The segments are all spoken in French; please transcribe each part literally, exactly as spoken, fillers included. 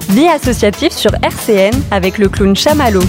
Vie associative sur R C N avec le clown Chamallow.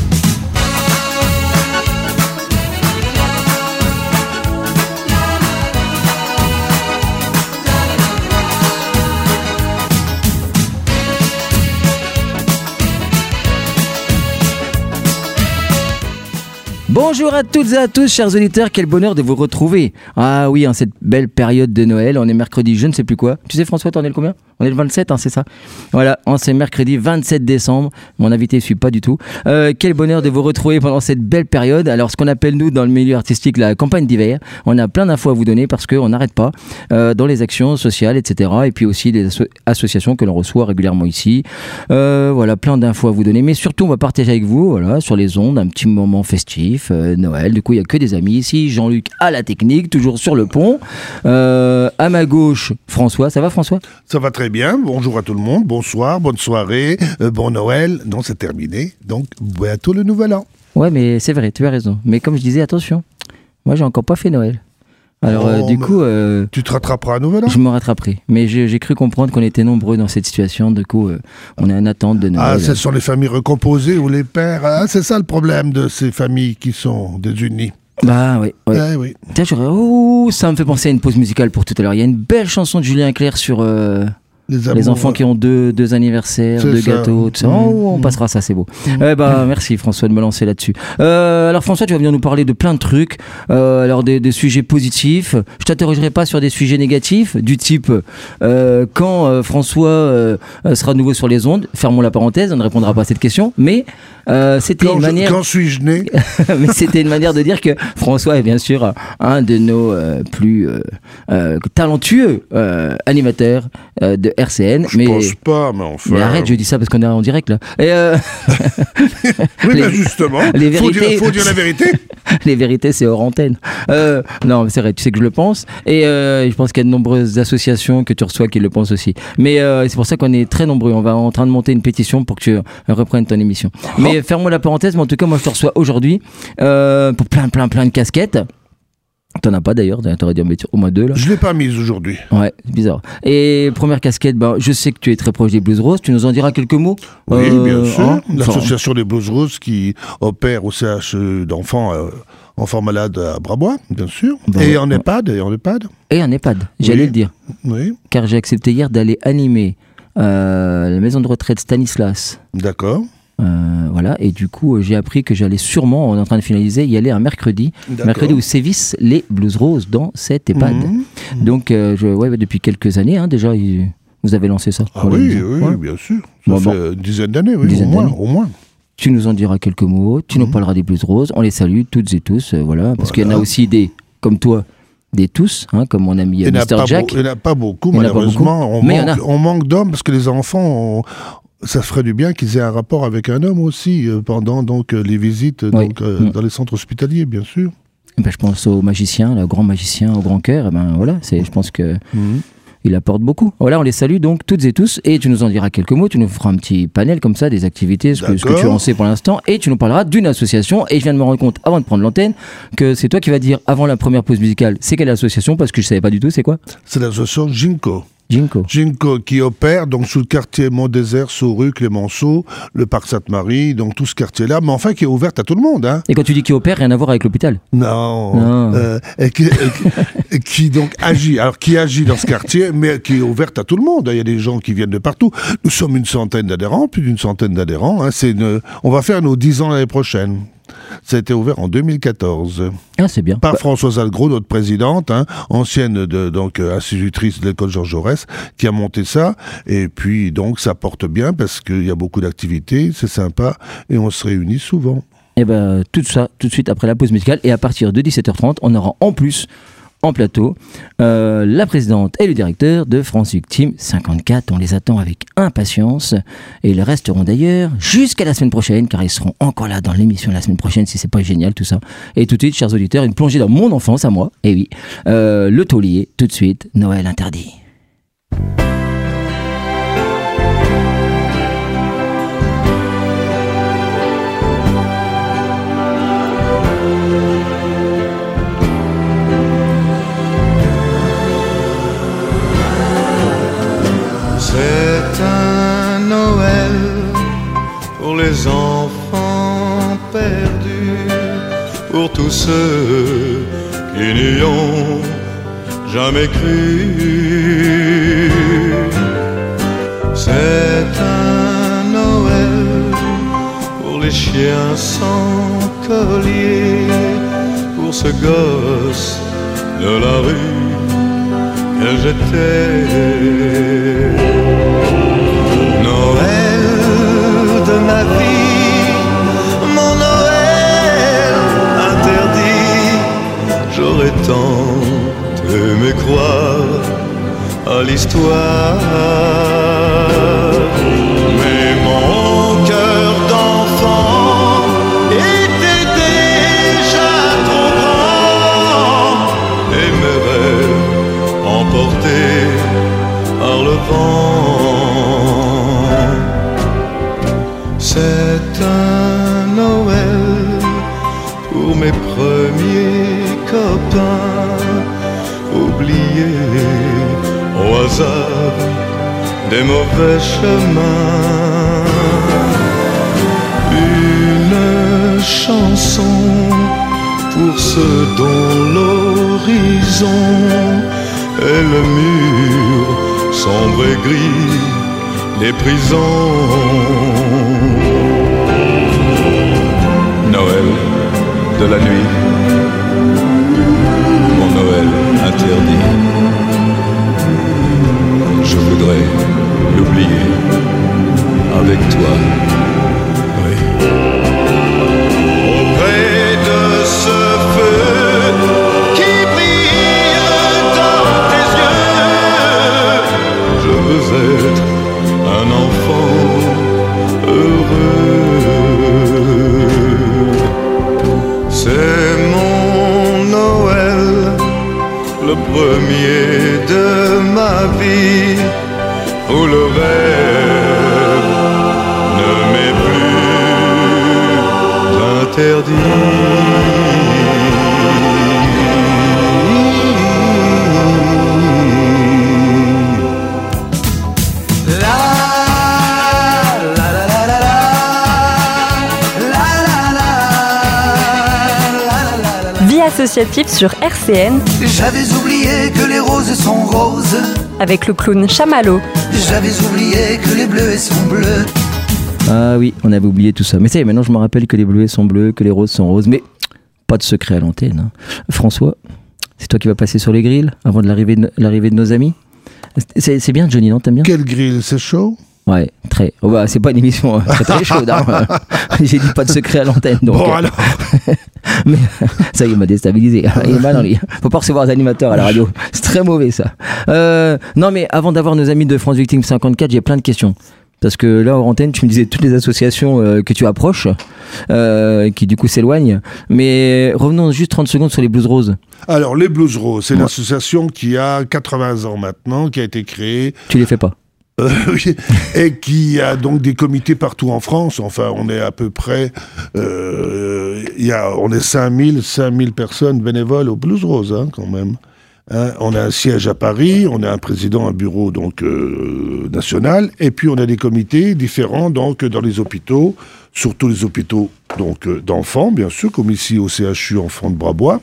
Bonjour à toutes et à tous, chers auditeurs, quel bonheur de vous retrouver. Ah oui, en cette belle période de Noël, on est mercredi, je ne sais plus quoi. Tu sais François, t'en es le combien ? On est le vingt-sept, hein, c'est ça ? Voilà, on c'est mercredi vingt-sept décembre. Mon invité ne suit pas du tout. Euh, quel bonheur de vous retrouver pendant cette belle période. Alors, ce qu'on appelle, nous, dans le milieu artistique, la campagne d'hiver. On a plein d'infos à vous donner parce qu'on n'arrête pas euh, dans les actions sociales, et cetera. Et puis aussi des asso- associations que l'on reçoit régulièrement ici. Euh, voilà, plein d'infos à vous donner. Mais surtout, on va partager avec vous, voilà, sur les ondes, un petit moment festif, euh, Noël. Du coup, il n'y a que des amis ici. Jean-Luc à la technique, toujours sur le pont. Euh, à ma gauche, François. Ça va, François ? Ça va très bien, bonjour à tout le monde, bonsoir, bonne soirée, euh, bon Noël, non c'est terminé, donc bientôt le nouvel an. Ouais mais c'est vrai, tu as raison, mais comme je disais, attention, moi j'ai encore pas fait Noël. Alors Oh, euh, du mais coup... Euh, Tu te rattraperas à nouvel an? je me rattraperai, mais j'ai, j'ai cru comprendre qu'on était nombreux dans cette situation, du coup euh, on est en attente de Noël. Ah, ce sont les familles recomposées ou les pères, ah, c'est ça le problème de ces familles qui sont désunies. Bah oui, ouais. Ah, oui. Tiens, j'aurais... Oh, ça me fait penser à une pause musicale pour tout à l'heure. Il y a une belle chanson de Julien Clerc sur... Euh... Les, Les amours, enfants qui ont deux, deux anniversaires, C'est deux ça. gâteaux, tout ça. Mmh. Oh, on passera ça, c'est beau. Mmh. Eh ben, merci François de me lancer là-dessus. Euh, alors François, tu vas venir nous parler de plein de trucs. Euh, alors des, des sujets positifs. Je t'interrogerai pas sur des sujets négatifs, du type euh, quand euh, François euh, sera de nouveau sur les ondes. Fermons la parenthèse, on ne répondra pas à cette question. Mais euh, c'était Quand, une je- manière. quand suis-je né? Mais c'était une manière de dire que François est bien sûr un de nos euh, plus euh, euh, talentueux euh, animateurs euh, de R C N. Je mais pense pas, mais enfin... mais arrête, je dis ça parce qu'on est en direct là. Et euh, Oui, les- mais justement, les faut dire, vérités- faut dire la vérité. les vérités, c'est hors antenne. Euh, non, mais c'est vrai, tu sais que je le pense. Et euh, je pense qu'il y a de nombreuses associations que tu reçois qui le pensent aussi. Mais euh, c'est pour ça qu'on est très nombreux. On va en train de monter une pétition pour que tu euh, reprennes ton émission. Mais ferme-moi la parenthèse, mais en tout cas, moi je te reçois aujourd'hui euh, pour plein, plein, plein de casquettes. T'en as pas d'ailleurs, t'aurais dû en mettre au moins deux là. Je l'ai pas mise aujourd'hui. Ouais, c'est bizarre. Et première casquette, ben, je sais que tu es très proche des Blues Roses, tu nous en diras quelques mots? Oui, Euh, bien sûr. hein, L'association des Blues Roses qui opère au C H d'enfants euh, enfants malades à Brabois, bien sûr. Bon, et en ouais. EHPAD, et en EHPAD. Et un EHPAD, j'allais Oui. le dire. Oui, Car j'ai accepté hier d'aller animer euh, la maison de retraite Stanislas. d'accord. Euh, voilà, et du coup, euh, j'ai appris que j'allais sûrement, on est en train de finaliser, y aller un mercredi. D'accord. Mercredi où sévissent les Blues Roses dans cet EHPAD. Mhm. Donc, euh, je, ouais, depuis quelques années, hein, déjà, il- vous avez lancé ça. Ah pour la oui, maison. oui, Ouais. bien sûr. Ça Bon, fait bon. une dizaine d'années, oui, Une dizaine au moins, d'années. au moins. Tu nous en diras quelques mots, tu nous Mhm. parleras des Blues Roses, on les salue toutes et tous, euh, voilà, parce Voilà. qu'il y en a aussi des, comme toi, des tous, hein, comme mon ami Il euh, n'y en, a mister pas Jack. beau- il y en a pas beaucoup, Il y en a pas malheureusement. On, Mais il y en manque, a. on manque d'hommes parce que les enfants, ont- ça ferait du bien qu'ils aient un rapport avec un homme aussi euh, pendant donc, euh, les visites euh, Oui. donc, euh, Mm. dans les centres hospitaliers, bien sûr. Ben, je pense au magicien, le grand magicien au grand cœur, eh ben, voilà, c'est, je pense que Mhm. il apporte beaucoup. Voilà, on les salue donc toutes et tous, et tu nous en diras quelques mots, tu nous feras un petit panel comme ça, des activités, ce que, ce que tu D'accord. en sais pour l'instant, et tu nous parleras d'une association, et je viens de me rendre compte, avant de prendre l'antenne, que c'est toi qui vas dire, avant la première pause musicale, c'est quelle association, parce que je savais pas du tout, c'est quoi? C'est l'association Ginko. Ginko. Ginko qui opère donc sous le quartier Mont-Désert, Sauru, Clémenceau, le parc Sainte-Marie, donc tout ce quartier-là, mais enfin qui est ouverte à tout le monde. Hein. Et quand tu dis qui opère, rien à voir avec l'hôpital. Non. Non. Euh, et qui, et qui- et qui donc agit, alors qui agit dans ce quartier, mais qui est ouverte à tout le monde. Il y a des gens qui viennent de partout. Nous sommes une centaine d'adhérents, plus d'une centaine d'adhérents. Hein. C'est une, on va faire nos dix ans l'année prochaine. Ça a été ouvert en deux mille quatorze. Ah, c'est bien. Par Bah, Françoise Algros, notre présidente, hein, ancienne de, donc, euh, institutrice de l'école Georges Jaurès, qui a monté ça. Et puis, donc, ça porte bien parce qu'il y a beaucoup d'activités, c'est sympa, et on se réunit souvent. Et ben tout ça, tout de suite après la pause musicale, et à partir de dix-sept heures trente, on aura en plus, en plateau, euh, la présidente et le directeur de France Victime cinquante-quatre. On les attend avec impatience, et ils resteront d'ailleurs jusqu'à la semaine prochaine, car ils seront encore là dans l'émission la semaine prochaine, si c'est pas génial tout ça. Et tout de suite, chers auditeurs, une plongée dans mon enfance à moi, et oui, euh, le taulier, tout de suite, Noël interdit. C'est un Noël tous ceux qui n'y ont jamais cru. C'est un Noël pour les chiens sans collier, pour ce gosse de la rue que j'étais. Noël de ma vie, mon Noël interdit, j'aurais tant aimé croire à l'histoire. Mais mon cœur d'enfant était déjà trop grand et mes rêves emportés par le vent. C'est un Noël pour mes premiers copains, oubliés au hasard des mauvais chemins. Une chanson pour ceux dont l'horizon et le mur sombre et gris des prisons. Noël de la nuit, mon Noël interdit. Je voudrais l'oublier avec toi. Oui. Auprès de ce feu qui brille dans tes yeux, je veux être un enfant heureux. C'est mon Noël, le premier de ma vie, où le rêve ne m'est plus interdit. Vie associative sur R C N. J'avais oublié que les roses sont roses. Avec le clown Chamallow. J'avais oublié que les bleuets sont bleus. Ah oui, on avait oublié tout ça. Mais ça y est, maintenant je me rappelle que les bleuets sont bleus, que les roses sont roses. Mais pas de secret à l'antenne. Hein. François, c'est toi qui vas passer sur les grilles avant de l'arrivée de, l'arrivée de nos amis. C'est, c'est bien, Johnny, non? T'aimes bien? Quel grill? C'est chaud? Ouais, très. Oh bah, c'est pas une émission très très chaude. Hein. J'ai dit pas de secret à l'antenne. Donc, bon, alors. Mais ça y est, il m'a déstabilisé. Il est mal dans les... Faut pas recevoir des animateurs à la radio. C'est très mauvais ça. Euh, non, mais avant d'avoir nos amis de France Victime cinquante-quatre, j'ai plein de questions. Parce que là, en antenne, tu me disais toutes les associations euh, que tu approches, euh, qui du coup s'éloignent. Mais revenons juste trente secondes sur les Blues Roses. Alors, les Blues Roses, c'est ouais. une association qui a quatre-vingts ans maintenant, qui a été créée. Tu les fais pas? Euh, oui, et qui a donc des comités partout en France. Enfin, on est à peu près, euh, y a, on est cinq mille personnes bénévoles au Blues Roses, hein, quand même. Hein, on a un siège à Paris, on a un président, un bureau donc euh, national, et puis on a des comités différents donc dans les hôpitaux, surtout les hôpitaux donc euh, d'enfants, bien sûr, comme ici au C H U Enfants de Brabois.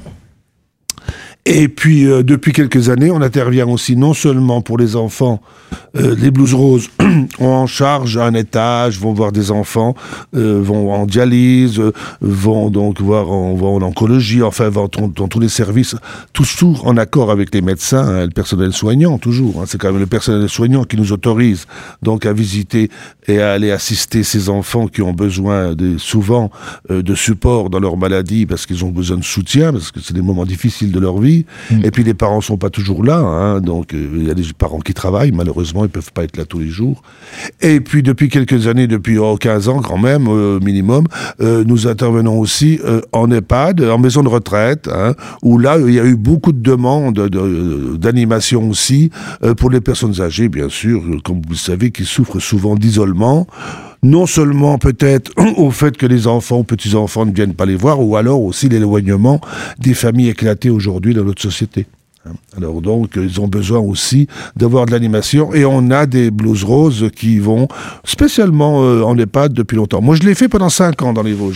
Et puis, euh, depuis quelques années, on intervient aussi non seulement pour les enfants. Euh, les Blues Roses ont en charge un étage, vont voir des enfants, euh, vont en dialyse, euh, vont donc voir en, vont en oncologie, enfin, vont dans, dans tous les services, toujours en accord avec les médecins, hein, le personnel soignant, toujours. Hein, c'est quand même le personnel soignant qui nous autorise donc à visiter et à aller assister ces enfants qui ont besoin de, souvent euh, de support dans leur maladie parce qu'ils ont besoin de soutien, parce que c'est des moments difficiles de leur vie. Mmh. Et puis les parents sont pas toujours là, hein, donc il euh, y a des parents qui travaillent, malheureusement ils peuvent pas être là tous les jours. Et puis depuis quelques années, depuis oh, quinze ans quand même, euh, minimum, euh, nous intervenons aussi euh, en EHPAD, en maison de retraite, hein, où là il y a eu beaucoup de demandes de, de, d'animation aussi, euh, pour les personnes âgées bien sûr, comme vous le savez, qui souffrent souvent d'isolement. Non seulement peut-être au fait que les enfants ou petits-enfants ne viennent pas les voir, ou alors aussi l'éloignement des familles éclatées aujourd'hui dans notre société. Alors donc, ils ont besoin aussi d'avoir de l'animation, et on a des Blues Roses qui vont spécialement euh, en EHPAD depuis longtemps. Moi, je l'ai fait pendant cinq ans dans les Vosges. Hein.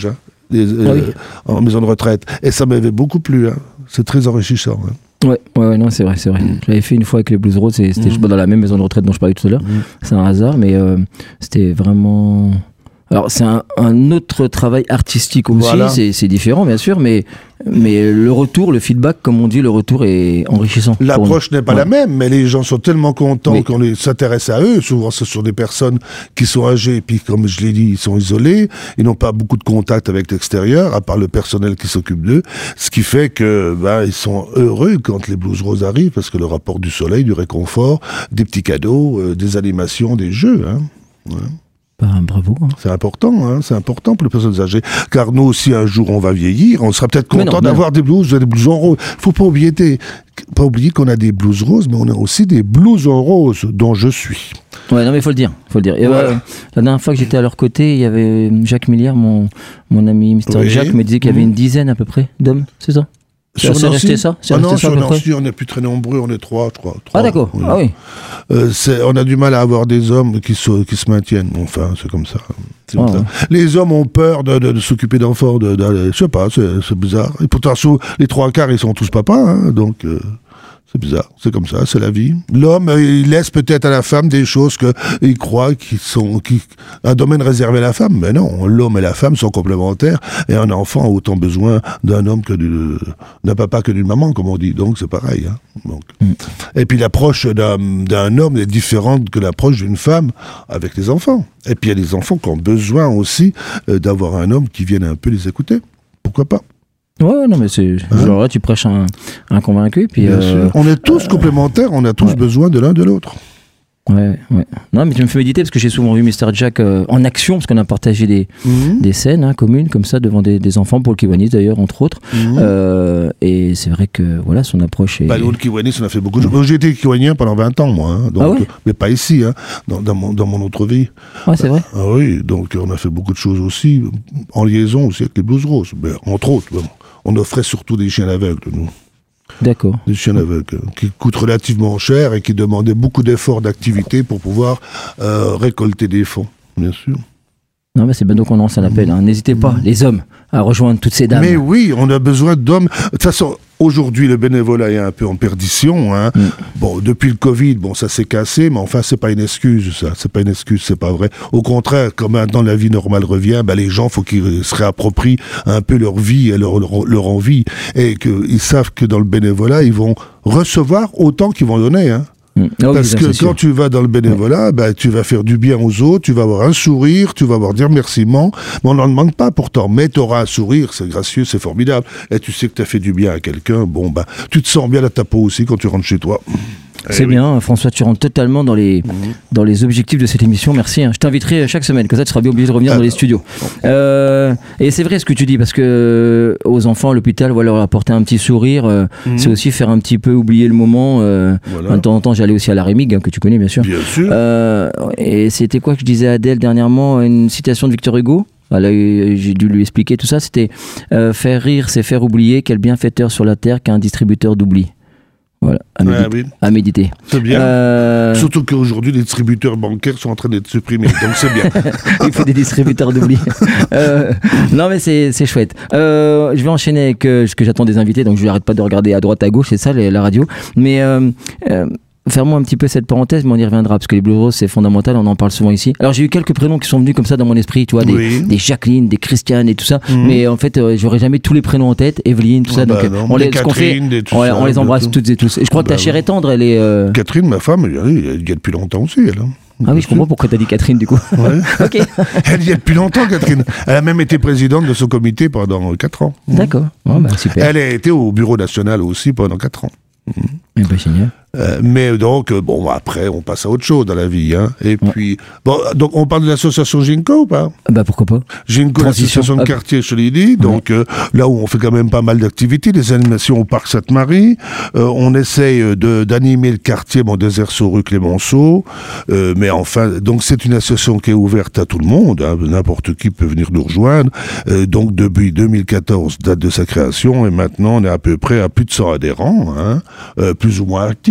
des, euh, Ah oui. en maison de retraite. Et ça m'avait beaucoup plu. Hein. C'est très enrichissant. Hein. Ouais, ouais, ouais, non, c'est vrai, c'est vrai. Mm. Je l'avais fait une fois avec les Blues Roses, et c'était Mm. je sais pas, dans la même maison de retraite dont je parlais tout à l'heure. Mm. C'est un hasard, mais euh, c'était vraiment. Alors, c'est un, un autre travail artistique aussi, Voilà. c'est, c'est différent, bien sûr, mais, mais le retour, le feedback, comme on dit, le retour est enrichissant. pour L'approche nous. n'est pas Ouais. la même, mais les gens sont tellement contents Oui. qu'on les- s'intéresse à eux. Souvent, ce sont des personnes qui sont âgées, et puis, comme je l'ai dit, ils sont isolés. Ils n'ont pas beaucoup de contact avec l'extérieur, à part le personnel qui s'occupe d'eux. Ce qui fait que, ben, ils sont heureux quand les Blues Roses arrivent, parce que leur apporte du soleil, du réconfort, des petits cadeaux, euh, des animations, des jeux, hein. Ouais. Bah, bravo. Hein. C'est important, hein, c'est important pour les personnes âgées. Car nous aussi, un jour, on va vieillir, on sera peut-être Mais non, content mais d'avoir des blues, des blouses en rose. Faut pas oublier, des- pas oublier qu'on a des blues roses, mais on a aussi des blues en rose, dont je suis. Ouais, non, mais il faut le dire. Faut le dire. Et Voilà. euh, la dernière fois que j'étais à leur côté, il y avait Jacques Milliard, mon, mon ami Mister Oui. Jacques, me disait qu'il y avait Mhm. une dizaine à peu près d'hommes, c'est ça? C'est c'est Nancy resté ça? C'est Ah resté non, ça à sur peu près? Nancy, on n'est plus très nombreux, on est trois, je crois. Ah Trois, d'accord, oui. ah oui. Euh, c'est- on a du mal à avoir des hommes qui se, qui se maintiennent. Enfin, c'est comme ça. C'est comme Ah, ça. ouais. Les hommes ont peur de, de- de s'occuper d'enfants. De, de- je sais pas, c'est, c'est bizarre. Et pourtant, sous- les trois quarts, ils sont tous papas, hein, donc euh, c'est bizarre. C'est comme ça, c'est la vie. L'homme, euh, il laisse peut-être à la femme des choses qu'il croit qui sont qui, un domaine réservé à la femme. Mais non, l'homme et la femme sont complémentaires. Et un enfant a autant besoin d'un homme que du, d'un papa que d'une maman, comme on dit. Donc c'est pareil. Hein. Donc. Mm. Et puis l'approche d'un, d'un homme est différente que l'approche d'une femme avec les enfants. Et puis il y a des enfants qui ont besoin aussi euh, d'avoir un homme qui vienne un peu les écouter. Pourquoi pas? Ouais, non, mais c'est. Genre là, tu prêches un, un convaincu, puis. Bien euh, sûr. On est tous complémentaires, on a tous ouais. besoin de l'un de l'autre. Ouais, ouais. Non, mais tu me fais méditer parce que j'ai souvent vu Mister Jack euh, en action, parce qu'on a partagé des, Mhm. des scènes hein, communes comme ça devant des, des enfants, Paul Kiwanis d'ailleurs, entre autres. Mhm. Euh, et c'est vrai que voilà, son approche est. Bah, le Kiwanis, on a fait beaucoup de choses. J'ai été Kiwanien pendant vingt ans, moi. Hein, donc, Ah ouais mais pas ici, hein, dans, dans, mon, dans mon autre vie. Ouais, c'est vrai. Ah oui, donc on a fait beaucoup de choses aussi, en liaison aussi avec les Blues Roses. Ben, entre autres, bon, on offrait surtout des chiens aveugles, nous. D'accord. Des chiens aveugles, qui coûtent relativement cher et qui demandaient beaucoup d'efforts d'activité pour pouvoir euh, récolter des fonds, bien sûr. Non, mais c'est bien donc on lance un appel. Hein. N'hésitez pas, les hommes, à rejoindre toutes ces dames. Mais oui, on a besoin d'hommes. De toute façon, aujourd'hui, le bénévolat est un peu en perdition. Hein. Mm. Bon, depuis le Covid, bon, ça s'est cassé, mais enfin, c'est pas une excuse, ça. C'est pas une excuse, c'est pas vrai. Au contraire, quand maintenant la vie normale revient, ben, les gens, faut qu'ils se réapproprient un peu leur vie et leur, leur, leur envie. Et qu'ils savent que dans le bénévolat, ils vont recevoir autant qu'ils vont donner, hein. Mmh. Ah oui, Parce ça, que c'est quand sûr. tu vas dans le bénévolat, ben, tu vas faire du bien aux autres, tu vas avoir un sourire, tu vas avoir des remerciements, mais on n'en demande pas pourtant. Mais tu auras un sourire, c'est gracieux, c'est formidable. Et tu sais que tu as fait du bien à quelqu'un, bon, ben, tu te sens bien à ta peau aussi quand tu rentres chez toi. C'est Eh oui. bien, François, tu rentres totalement dans les, dans les objectifs de cette émission. Merci. hein. Je t'inviterai chaque semaine, comme ça tu seras bien obligé de revenir Ah, dans les studios. Euh, et c'est vrai ce que tu dis, parce que euh, aux enfants à l'hôpital, voilà, leur apporter un petit sourire, euh, Mhm. c'est aussi faire un petit peu oublier le moment. Euh, Voilà. De temps en temps, j'allais aussi à la Rémig, hein, que tu connais bien sûr. Bien sûr. Euh, et c'était quoi que je disais à Adèle dernièrement, une citation de Victor Hugo. Voilà, j'ai dû lui expliquer tout ça. C'était euh, faire rire, c'est faire oublier. Quel bienfaiteur sur la terre qu'un distributeur d'oubli. Voilà, à, méditer. Ah oui, à méditer. c'est bien. Euh, Surtout qu'aujourd'hui, les distributeurs bancaires sont en train d'être supprimés, donc c'est bien. Il faut des distributeurs d'oubli. euh, non mais c'est c'est chouette. Euh, je vais enchaîner avec euh, ce que j'attends des invités, donc je n'arrête pas de regarder à droite à gauche, c'est ça les- la radio. Mais euh, euh, fermons un petit peu cette parenthèse, mais on y reviendra parce que les Blues Roses c'est fondamental, on en parle souvent ici. Alors j'ai eu quelques prénoms qui sont venus comme ça dans mon esprit, tu vois, des, Oui. des Jacqueline, des Christiane et tout ça. Mhm. Mais en fait, euh, j'aurais jamais tous les prénoms en tête, Evelyne, tout ça. Ah donc bah euh, non, on des les, ce qu'on fait, Catherine, des tout on, ça, on les de embrasse tout. toutes et tous. Et je crois que Bah ta chair oui. est tendre, elle est. euh, Catherine, ma femme, elle, elle y est depuis longtemps aussi, elle. hein. Ah oui, je comprends pourquoi t'as dit Catherine du coup. Ouais. Ok. Elle y est depuis longtemps, Catherine. Elle a même été présidente de ce comité pendant quatre ans. D'accord. Bon, bah, super. Elle a été au bureau national aussi pendant quatre ans. Eh ben, génial. Euh, mais donc, euh, bon, après, on passe à autre chose dans la vie. Hein. Et puis, bon, donc on parle de l'association Ginko ou pas? Ah bah pourquoi pas. Ginko, Transition, l'association de hop. quartier, je te l'ai dit. Donc, euh, là où on fait quand même pas mal d'activités, des animations au parc Sainte-Marie. Euh, on essaye de, d'animer le quartier, bon, Déserceau, rue Clémenceau. Euh, mais enfin, donc c'est une association qui est ouverte à tout le monde. Hein. N'importe qui peut venir nous rejoindre. Euh, donc, depuis deux mille quatorze, date de sa création. Et maintenant, on est à peu près à plus de cent adhérents, hein, euh, plus ou moins actifs.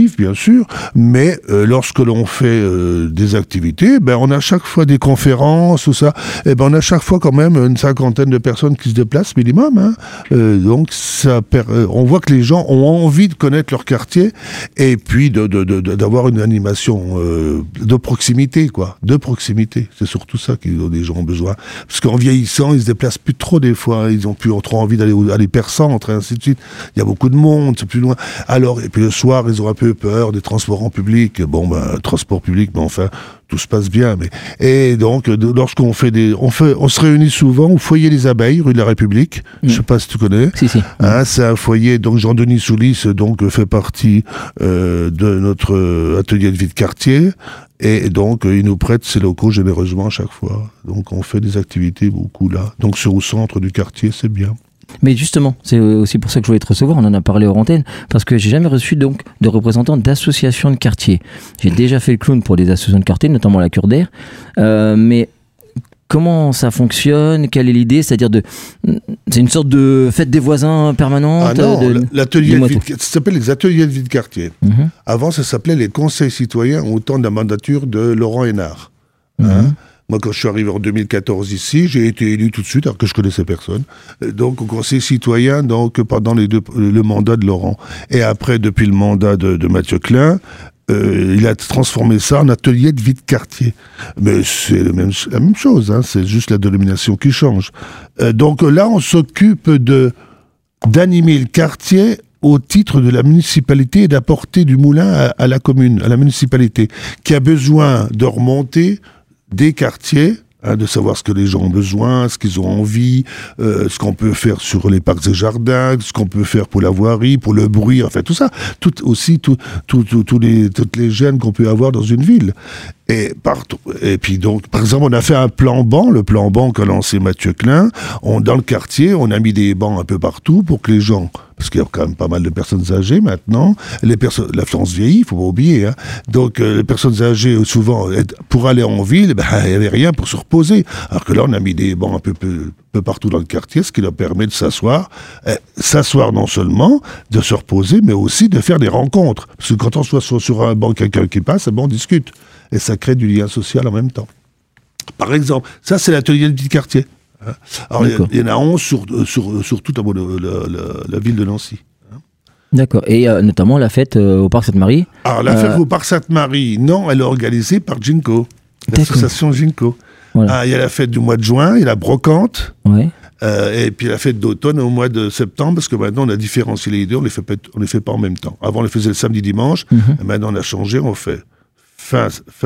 sportifs, bien sûr, mais euh, lorsque l'on fait euh, des activités, ben, on a chaque fois des conférences, tout ça, et ben, on a chaque fois quand même une cinquantaine de personnes qui se déplacent minimum. Hein. Euh, donc, ça per... on voit que les gens ont envie de connaître leur quartier et puis de, de, de, de, d'avoir une animation euh, de proximité, quoi. De proximité. C'est surtout ça que les gens ont besoin. Parce qu'en vieillissant, ils se déplacent plus trop des fois. Ils ont plus trop envie d'aller à l'hypercentre et ainsi de suite. Il y a beaucoup de monde, c'est plus loin. Alors, et puis le soir, ils ont un peu peur des transports en public. Bon, ben, transport public, mais enfin, tout se passe bien. Mais et donc, de, lorsqu'on fait des, on fait, on se réunit souvent au foyer des Abeilles, rue de la République. Mmh. Je sais pas si tu connais. Si, si. Hein, c'est un foyer. Donc Jean-Denis Soulis, donc fait partie euh, de notre atelier de vie de quartier. Et donc, il nous prête ses locaux généreusement à chaque fois. Donc, on fait des activités beaucoup là. Donc, sur au centre du quartier, c'est bien. Mais justement, c'est aussi pour ça que je voulais te recevoir, on en a parlé hors antenne, parce que j'ai jamais reçu donc de représentants d'associations de quartier. J'ai déjà fait le clown pour des associations de quartier, notamment la Cure d'Air, euh, mais comment ça fonctionne? Quelle est l'idée? C'est-à-dire de, c'est une sorte de fête des voisins permanente? Ah non, de... l'atelier de vie de... ça s'appelle les ateliers de vie de quartier. Mm-hmm. Avant, ça s'appelait les conseils citoyens au temps de la mandature de Laurent Hénard. Hein? Mm-hmm. Moi, quand je suis arrivé en deux mille quatorze ici, j'ai été élu tout de suite, alors que je connaissais personne. Donc, au conseil citoyen, donc pendant les deux, le mandat de Laurent. Et après, depuis le mandat de, de Mathieu Klein, euh, il a transformé ça en atelier de vie de quartier. Mais c'est la même, la même chose, hein, c'est juste la dénomination qui change. Euh, donc là, on s'occupe de d'animer le quartier au titre de la municipalité et d'apporter du moulin à, à la commune, à la municipalité, qui a besoin de remonter des quartiers, hein, de savoir ce que les gens ont besoin, ce qu'ils ont envie, euh, ce qu'on peut faire sur les parcs et jardins, ce qu'on peut faire pour la voirie, pour le bruit, enfin tout ça, tout aussi tout, tout, tout, tout les, toutes les gènes qu'on peut avoir dans une ville. Et, partout. Et puis donc, par exemple, on a fait un plan banc, le plan banc qu'a lancé Mathieu Klein. On, dans le quartier, on a mis des bancs un peu partout pour que les gens, parce qu'il y a quand même pas mal de personnes âgées maintenant, les personnes, la France vieillit, il faut pas oublier. Hein. Donc euh, les personnes âgées, souvent, pour aller en ville, ben, il n'y avait rien pour se reposer. Alors que là, on a mis des bancs un peu, peu, peu partout dans le quartier, ce qui leur permet de s'asseoir. Euh, s'asseoir non seulement, de se reposer, mais aussi de faire des rencontres. Parce que quand on soit sur, sur un banc, quelqu'un qui passe, ben, on discute. Et ça crée du lien social en même temps. Par exemple, ça c'est l'atelier de vie de quartier. Alors il y, y en a onze sur, sur, sur toute la, la, la, la ville de Nancy. D'accord. Et euh, notamment la fête euh, au Parc Sainte-Marie. Alors la fête euh... au Parc Sainte-Marie, non, elle est organisée par Ginko, l'association Ginko. Voilà. Ah, il y a la fête du mois de juin, il y a la brocante. Ouais. Euh, et puis la fête d'automne au mois de septembre, parce que maintenant on a différencié les deux, on les fait pas, on les fait pas en même temps. Avant on les faisait le samedi dimanche, mm-hmm. et maintenant on a changé, on fait fin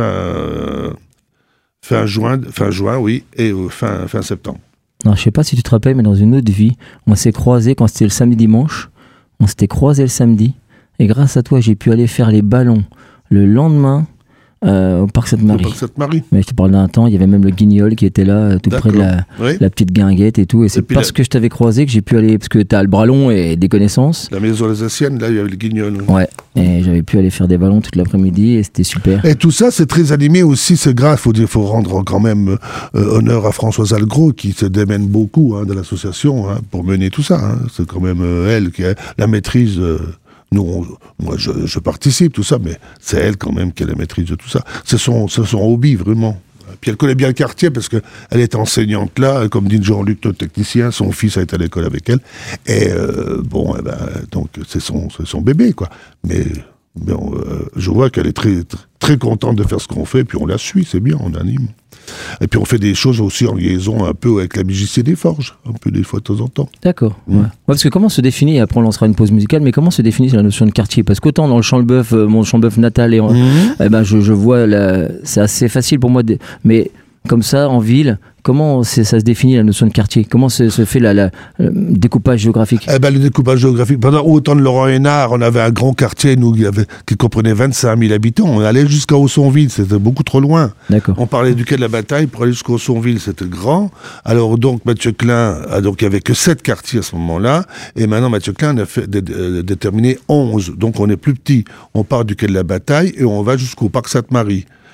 fin fin juin, fin juin, oui, et fin fin septembre. Alors je sais pas si tu te rappelles, mais dans une autre vie, on s'est croisés quand c'était le samedi dimanche, on s'était croisés le samedi, et grâce à toi j'ai pu aller faire les ballons le lendemain. Euh, au Parc Sainte-Marie. Au Parc Sainte-Marie. Mais je te parle d'un temps, il y avait même le Guignol qui était là, tout D'accord. près de la, oui. la petite guinguette et tout. Et c'est et parce la... que je t'avais croisé que j'ai pu aller, parce que t'as le bras long et des connaissances. La maison alsacienne, là, il y avait le Guignol. Ouais, et j'avais pu aller faire des ballons toute l'après-midi et c'était super. Et tout ça, c'est très animé aussi, c'est grave. Il faut, faut rendre quand même euh, honneur à Françoise Algros qui se démène beaucoup hein, de l'association hein, pour mener tout ça. Hein. C'est quand même euh, elle qui a la maîtrise. Euh, Nous, on, moi, je, je participe, tout ça, mais c'est elle quand même qui a la maîtrise de tout ça. C'est son, c'est son hobby, vraiment. Puis elle connaît bien le quartier parce qu'elle est enseignante là, comme dit Jean-Luc, notre technicien, son fils a été à l'école avec elle. Et euh, bon, eh ben, donc c'est son, c'est son bébé, quoi. Mais, mais on, euh, je vois qu'elle est très, très, très contente de faire ce qu'on fait, puis on la suit, c'est bien, on anime. Et puis on fait des choses aussi en liaison un peu avec la M J C des Forges, un peu des fois de temps en temps. D'accord. Mmh. Ouais. Ouais, parce que comment se définit, et après on lancera une pause musicale, mais comment se définit la notion de quartier? Parce qu'autant dans le Champ-le-Bœuf, euh, mon Champ-le-Bœuf natal, et mmh. eh ben je, je vois, la, c'est assez facile pour moi, de, mais comme ça, en ville, comment ça se définit la notion de quartier? Comment se, se fait la, la, le découpage géographique? Eh ben, le découpage géographique, pendant au temps de Laurent Hénard, on avait un grand quartier, nous, qui, avait, qui comprenait vingt-cinq mille habitants. On allait jusqu'à Haussonville, c'était beaucoup trop loin. D'accord. On parlait du quai de la Bataille pour aller jusqu'à Haussonville, c'était grand. Alors donc, Mathieu Klein, a, donc il n'y avait que sept quartiers à ce moment-là, et maintenant Mathieu Klein a fait, dé, dé, déterminé onze. Donc on est plus petit. On part du quai de la Bataille et on va jusqu'au Parc Sainte-Marie.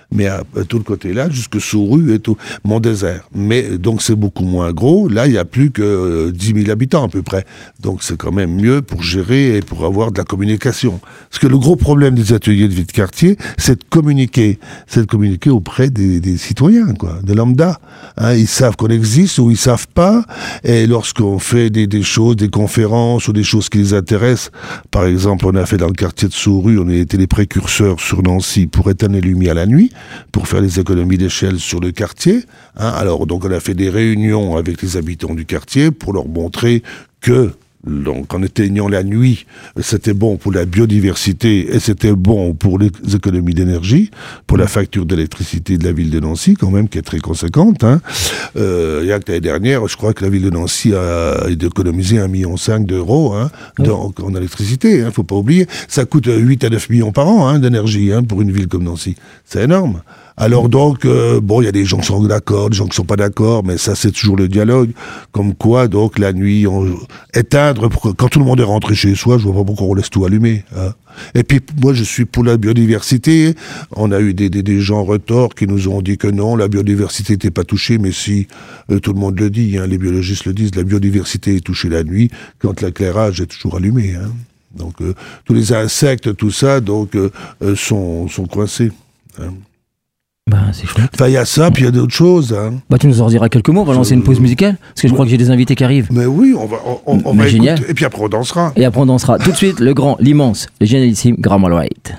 mais à, à tout le côté là, jusque Souru et tout, Mont-Désert. Mais donc c'est beaucoup moins gros. Là, il n'y a plus que euh, dix mille habitants à peu près. Donc c'est quand même mieux pour gérer et pour avoir de la communication. Parce que le gros problème des ateliers de vie de quartier, c'est de communiquer, c'est de communiquer auprès des, des citoyens, quoi, des lambda. Hein, ils savent qu'on existe ou ils savent pas. Et lorsqu'on fait des, des choses, des conférences ou des choses qui les intéressent, par exemple, on a fait dans le quartier de Souru, on a été les précurseurs sur Nancy pour éteindre les lumières la nuit, pour faire des économies d'échelle sur le quartier. Hein, alors donc on a fait des réunions avec les habitants du quartier pour leur montrer que donc, en éteignant la nuit, c'était bon pour la biodiversité et c'était bon pour les économies d'énergie, pour la facture d'électricité de la ville de Nancy, quand même, qui est très conséquente. Hein. Euh, il y a que l'année dernière, je crois que la ville de Nancy a économisé un virgule cinq million d'euros hein, oui. en, en électricité. Il hein, ne faut pas oublier. Ça coûte huit à neuf millions par an hein, d'énergie hein, pour une ville comme Nancy. C'est énorme. Alors donc, euh, bon, il y a des gens qui sont d'accord, des gens qui sont pas d'accord, mais ça c'est toujours le dialogue. Comme quoi, donc, la nuit, on... éteindre, pour... quand tout le monde est rentré chez soi, je vois pas pourquoi on laisse tout allumé. Hein. Et puis, moi, je suis pour la biodiversité. On a eu des, des, des gens retors qui nous ont dit que non, la biodiversité n'était pas touchée, mais si, euh, tout le monde le dit, hein, les biologistes le disent, la biodiversité est touchée la nuit quand l'éclairage est toujours allumé. Hein. Donc, euh, tous les insectes, tout ça, donc, euh, euh, sont, sont coincés. Hein. Bah, c'est chouette. Enfin, il y a ça, puis il y a d'autres choses. Hein. Bah, tu nous en diras quelques mots, on va lancer une pause musicale, parce que je crois que j'ai des invités qui arrivent. Mais oui, on va, on, on Mais va génial. écouter, et puis après on dansera. Et après on dansera. Tout de suite, le grand, l'immense, le génialissime Graham Allwright.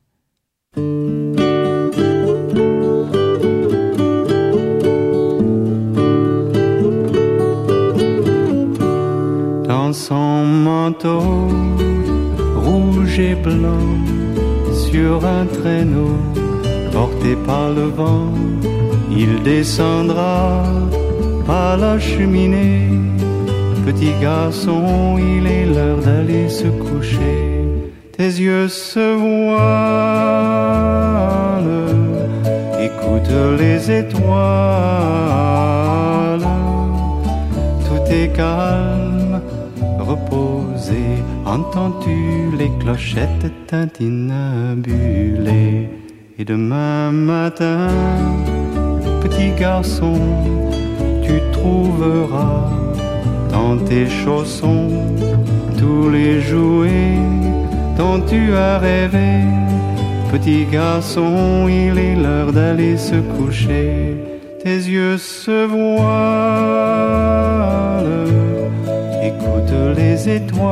Dans son manteau rouge et blanc, sur un traîneau porté par le vent, il descendra par la cheminée. Petit garçon, il est l'heure d'aller se coucher. Tes yeux se voilent, écoute les étoiles. Tout est calme, reposé. Entends-tu les clochettes tintinabulées? Et demain matin, petit garçon, tu trouveras dans tes chaussons tous les jouets dont tu as rêvé. Petit garçon, il est l'heure d'aller se coucher. Tes yeux se voilent, écoute les étoiles.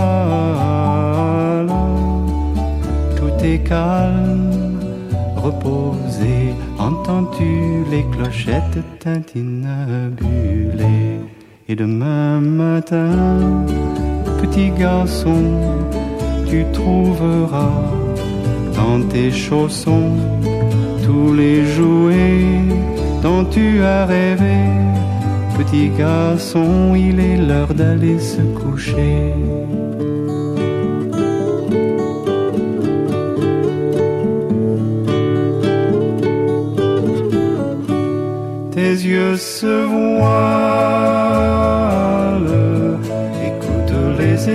Tout est calme, reposé, entends-tu les clochettes tintinabulées? Et demain matin, petit garçon, tu trouveras dans tes chaussons tous les jouets dont tu as rêvé. Petit garçon, il est l'heure d'aller se coucher. Tes yeux se voilent, écoute les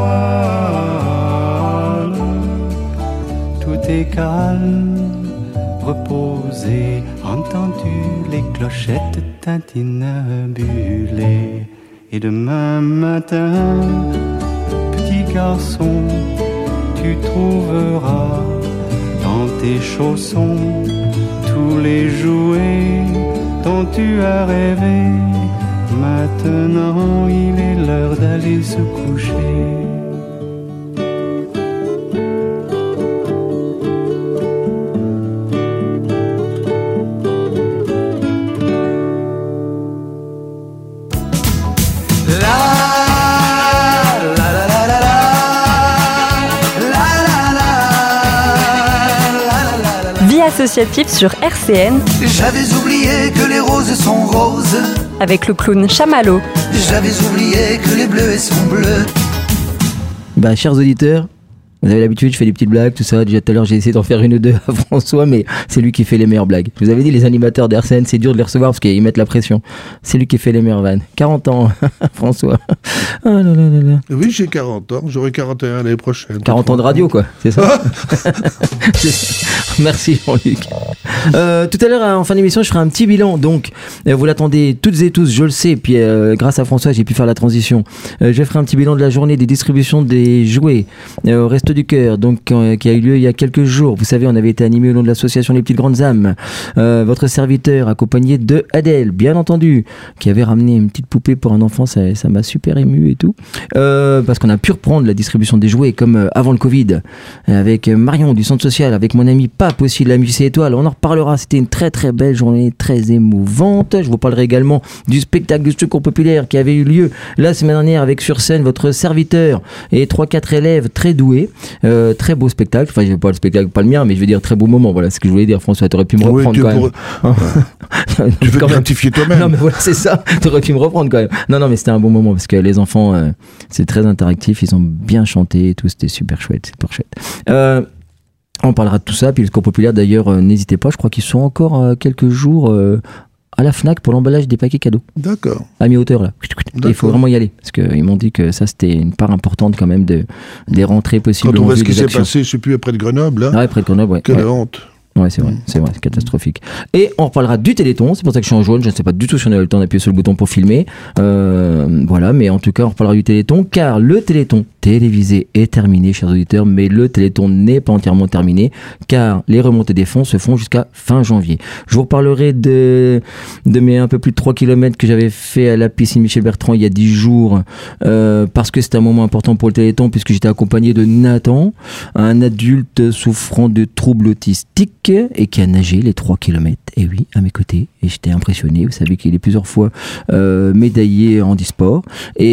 étoiles. Tout est calme, reposé. Entends-tu les clochettes tintinabulées? Et demain matin, petit garçon, tu trouveras dans tes chaussons tous les jouets dont tu as rêvé. Maintenant, il est l'heure d'aller se coucher. Vie associative sur R C N. J'avais oublié que les roses sont roses. Avec le clown Chamallow. J'avais oublié que les bleus sont bleus. Bah, chers auditeurs, Vous avez l'habitude, je fais des petites blagues, tout ça. Déjà tout à l'heure, j'ai essayé d'en faire une ou deux à François, mais c'est lui qui fait les meilleures blagues. Je vous avais dit, les animateurs d'R C N, c'est dur de les recevoir parce qu'ils mettent la pression. C'est lui qui fait les meilleures vannes. quarante ans, François. Oh là là là là. Oui, j'ai quarante ans, j'aurai quarante et un l'année prochaine. quarante ans de radio, quoi, c'est ça. Merci Jean-Luc. Euh, tout à l'heure, en fin d'émission, je ferai un petit bilan. Donc, euh, vous l'attendez toutes et tous, je le sais. Puis, euh, grâce à François, j'ai pu faire la transition. Euh, je ferai un petit bilan de la journée des distributions des jouets euh, au Resto du Cœur, donc euh, qui a eu lieu il y a quelques jours. Vous savez, on avait été animé au nom de l'association Les Petites Grandes Âmes. Euh, votre serviteur, accompagné de Adèle, bien entendu, qui avait ramené une petite poupée pour un enfant. Ça, ça m'a super ému et tout. Euh, parce qu'on a pu reprendre la distribution des jouets comme euh, avant le Covid, avec Marion du Centre Social, avec mon ami Pape aussi de la M J C Étoile. On en reparlera. C'était une très très belle journée, très émouvante. Je vous parlerai également du spectacle du Secours Populaire qui avait eu lieu la semaine dernière avec sur scène votre serviteur et trois quatre élèves très doués. Euh, très beau spectacle. Enfin, je veux pas le spectacle, pas le mien, mais je veux dire très beau moment. Voilà ce que je voulais dire. François, t'aurais pu me reprendre oui, quand pour... même. Tu veux te gratifier toi-même. Non, mais voilà, c'est ça. T'aurais pu me reprendre quand même. Non, non, mais c'était un bon moment parce que les enfants, euh, c'est très interactif. Ils ont bien chanté et tout. C'était super chouette. C'est super chouette. Euh, On parlera de tout ça, puis le Secours Populaire d'ailleurs, euh, n'hésitez pas, je crois qu'ils sont encore euh, quelques jours euh, à la FNAC pour l'emballage des paquets cadeaux. D'accord. À mi-hauteur là. Il faut vraiment y aller, parce qu'ils m'ont dit que ça c'était une part importante quand même de, des rentrées possibles. Quand on voit ce qui s'est passé, je sais plus, près de Grenoble. Hein. Ah ouais, près de Grenoble, ouais. Quelle ouais. honte. Ouais, c'est vrai, c'est vrai, c'est catastrophique. Et on reparlera du Téléthon, c'est pour ça que je suis en jaune, je ne sais pas du tout si on a eu le temps d'appuyer sur le bouton pour filmer. Euh, voilà, mais en tout cas, on reparlera du Téléthon, car le Téléthon télévisé est terminé, chers auditeurs, mais le Téléthon n'est pas entièrement terminé, car les remontées des fonds se font jusqu'à fin janvier. Je vous reparlerai de, de mes un peu plus de trois kilomètres que j'avais fait à la piscine Michel Bertrand il y a dix jours, euh, parce que c'était un moment important pour le Téléthon, puisque j'étais accompagné de Nathan, un adulte souffrant de troubles autistiques, et qui a nagé les trois kilomètres, et oui, à mes côtés, et j'étais impressionné. Vous savez qu'il est plusieurs fois euh, médaillé en handisport,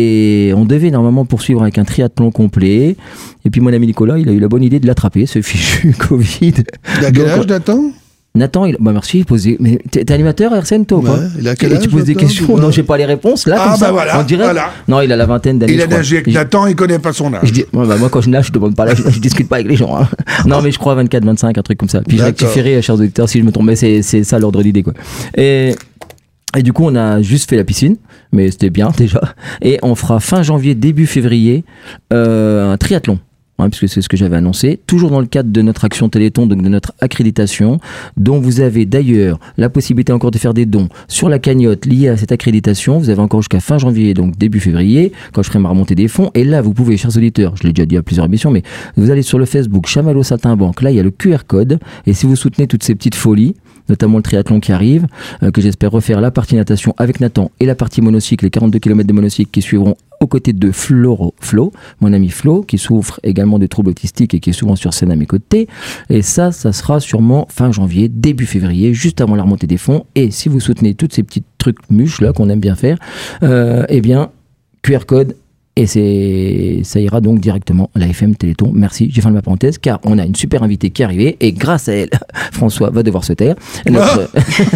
et on devait normalement poursuivre avec un triathlon complet, et puis mon ami Nicolas, il a eu la bonne idée de l'attraper, ce fichu Covid. Il a quel âge, Nathan ? Nathan, il... bah merci, il posait. Mais t'es, t'es animateur, Arsène, toi ou pas ? Ouais, il a quel âge, et tu poses des Nathan, questions dont j'ai pas les réponses, là, ah, comme bah ça, voilà, en direct. Voilà. Non, il a la vingtaine d'années. Il a nagé avec Nathan, il connaît pas son âge. Je dis, ouais, bah, moi, quand je nage, je demande pas l'âge, je discute pas avec les gens. Hein. Non, mais je crois vingt-quatre, vingt-cinq, un truc comme ça. Puis D'accord. je rectifierai, chers auditeurs, si je me trompe, mais c'est, c'est ça l'ordre d'idée, quoi. Et. Et du coup, on a juste fait la piscine, mais c'était bien déjà. Et on fera fin janvier, début février, euh, un triathlon. Hein, puisque c'est ce que j'avais annoncé, toujours dans le cadre de notre action Téléthon, donc de notre accréditation, dont vous avez d'ailleurs la possibilité encore de faire des dons sur la cagnotte liée à cette accréditation. Vous avez encore jusqu'à fin janvier, donc début février, quand je ferai ma remontée des fonds. Et là, vous pouvez, chers auditeurs, je l'ai déjà dit à plusieurs émissions, mais vous allez sur le Facebook Chamallow Saltimbanque. Là, il y a le Q R code. Et si vous soutenez toutes ces petites folies, notamment le triathlon qui arrive, euh, que j'espère refaire la partie natation avec Nathan et la partie monocycle, les quarante-deux kilomètres de monocycle qui suivront aux côtés de Flo, Flo, mon ami Flo, qui souffre également de troubles autistiques et qui est souvent sur scène à mes côtés. Et ça, ça sera sûrement fin janvier, début février, juste avant la remontée des fonds. Et si vous soutenez toutes ces petits trucs mûches là qu'on aime bien faire, euh, eh bien, Q R code. Et c'est, ça ira donc directement à la F M Téléthon. Merci, j'ai fermé ma parenthèse, car on a une super invitée qui est arrivée, et grâce à elle, François va devoir se taire. Notre...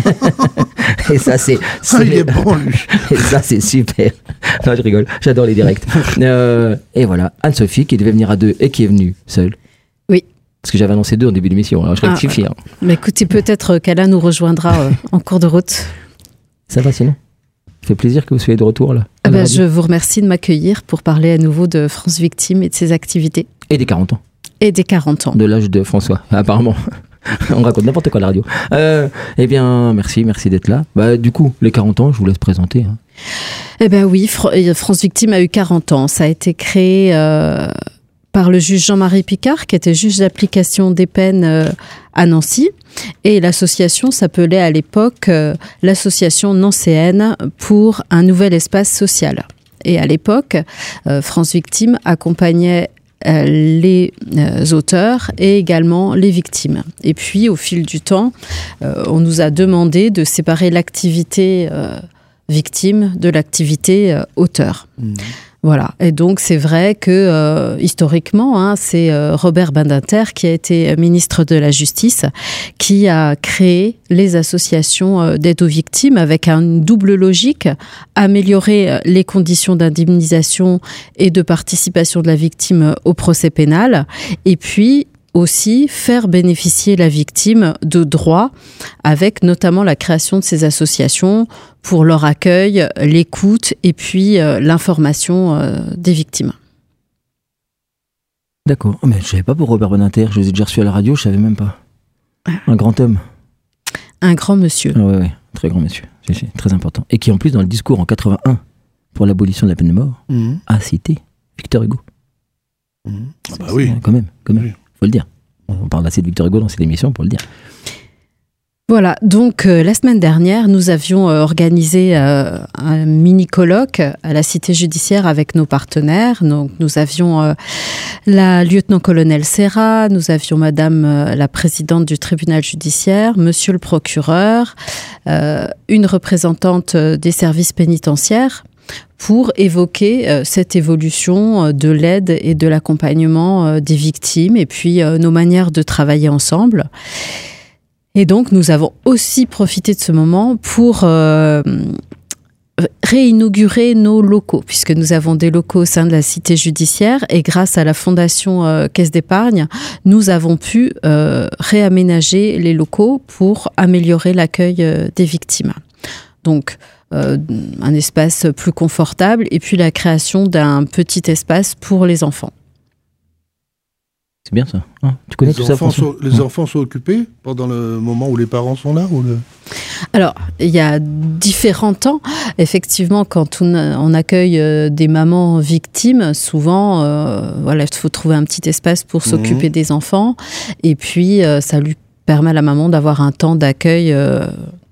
et ça, c'est... c'est... Ah, il est bon, lui. Et ça, c'est super. Non, je rigole, j'adore les directs. Euh, et voilà, Anne-Sophie, qui devait venir à deux et qui est venue seule. Oui. Parce que j'avais annoncé deux en début d'émission, alors je rectifie. Ah, hein. Mais écoutez, peut-être qu'Alain nous rejoindra euh, en cours de route. Ça va sinon ? Ça fait plaisir que vous soyez de retour là. Ah bah, je vous remercie de m'accueillir pour parler à nouveau de France Victime et de ses activités. Et des quarante ans. Et des quarante ans. De l'âge de François, apparemment. On raconte n'importe quoi à la radio. Euh, eh bien, merci, merci d'être là. Bah, du coup, les quarante ans, je vous laisse présenter. Hein. Eh bien oui, Fr- France Victime a eu quarante ans. Ça a été créé euh, par le juge Jean-Marie Picard, qui était juge d'application des peines euh, à Nancy. Et l'association s'appelait à l'époque euh, l'association nancéenne pour un nouvel espace social. Et à l'époque, euh, France Victime accompagnait euh, les euh, auteurs et également les victimes. Et puis, au fil du temps, euh, on nous a demandé de séparer l'activité euh, victime de l'activité euh, auteur. Mmh. Voilà. Et donc, c'est vrai que, euh, historiquement, hein, c'est euh, Robert Badinter, qui a été ministre de la Justice, qui a créé les associations euh, d'aide aux victimes avec une double logique, améliorer les conditions d'indemnisation et de participation de la victime au procès pénal, et puis aussi faire bénéficier la victime de droits, avec notamment la création de ces associations pour leur accueil, l'écoute et puis euh, l'information euh, des victimes. D'accord. Oh, mais je ne savais pas pour Robert Badinter. Je les ai déjà reçus à la radio, je ne savais même pas. Un grand homme. Un grand monsieur. Oui, oui, très grand monsieur. C'est, c'est très important. Et qui, en plus, dans le discours en quatre-vingt-un pour l'abolition de la peine de mort, mmh. a cité Victor Hugo. Mmh. Ah bah oui. Quand même, quand même. Oui. Faut le dire. On parle assez de Victor Hugo dans cette émission pour le dire. Voilà, donc euh, la semaine dernière, nous avions euh, organisé euh, un mini-colloque à la cité judiciaire avec nos partenaires. Donc, nous avions euh, la lieutenant-colonel Serra, nous avions madame euh, la présidente du tribunal judiciaire, monsieur le procureur, euh, une représentante des services pénitentiaires, pour évoquer euh, cette évolution euh, de l'aide et de l'accompagnement euh, des victimes et puis euh, nos manières de travailler ensemble. Et donc, nous avons aussi profité de ce moment pour euh, réinaugurer nos locaux, puisque nous avons des locaux au sein de la cité judiciaire et grâce à la fondation euh, Caisse d'épargne, nous avons pu euh, réaménager les locaux pour améliorer l'accueil euh, des victimes. Donc, Euh, un espace plus confortable et puis la création d'un petit espace pour les enfants. C'est bien ça. Hein, tu connais les tout ça, enfants François ? sont, Les ouais. enfants sont occupés pendant le moment où les parents sont là ou le... Alors, il y a différents temps. Effectivement, quand on, on accueille des mamans victimes, souvent, euh, voilà, il faut trouver un petit espace pour s'occuper mmh. des enfants. Et puis, euh, ça lui permet à la maman d'avoir un temps d'accueil euh,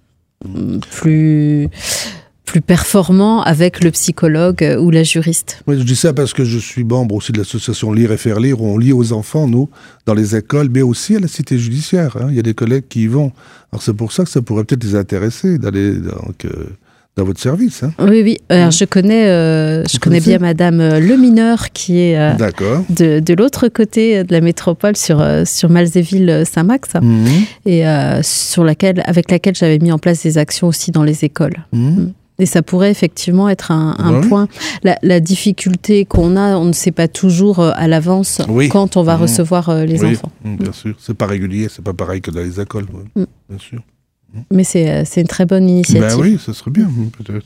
plus, plus performant avec le psychologue ou la juriste. Oui, je dis ça parce que je suis membre aussi de l'association Lire et Faire Lire, où on lit aux enfants, nous, dans les écoles, mais aussi à la cité judiciaire. Hein. Il y a des collègues qui y vont. Alors c'est pour ça que ça pourrait peut-être les intéresser d'aller donc, euh, dans votre service. Hein. Oui, oui. Alors, je connais, euh, je connais bien Madame Lemineur, qui est euh, de, de l'autre côté de la métropole, sur, euh, sur Malzéville-Saint-Max, mmh. et euh, sur laquelle, avec laquelle j'avais mis en place des actions aussi dans les écoles. Mmh. Et ça pourrait effectivement être un, un ouais. point. La, la difficulté qu'on a, on ne sait pas toujours à l'avance oui. quand on va mmh. recevoir les oui. enfants. Mmh, bien mmh. sûr. C'est pas régulier, c'est pas pareil que dans les écoles. Ouais. Mmh. Bien sûr. Mais c'est, c'est une très bonne initiative. Ben oui, ça serait bien, peut-être.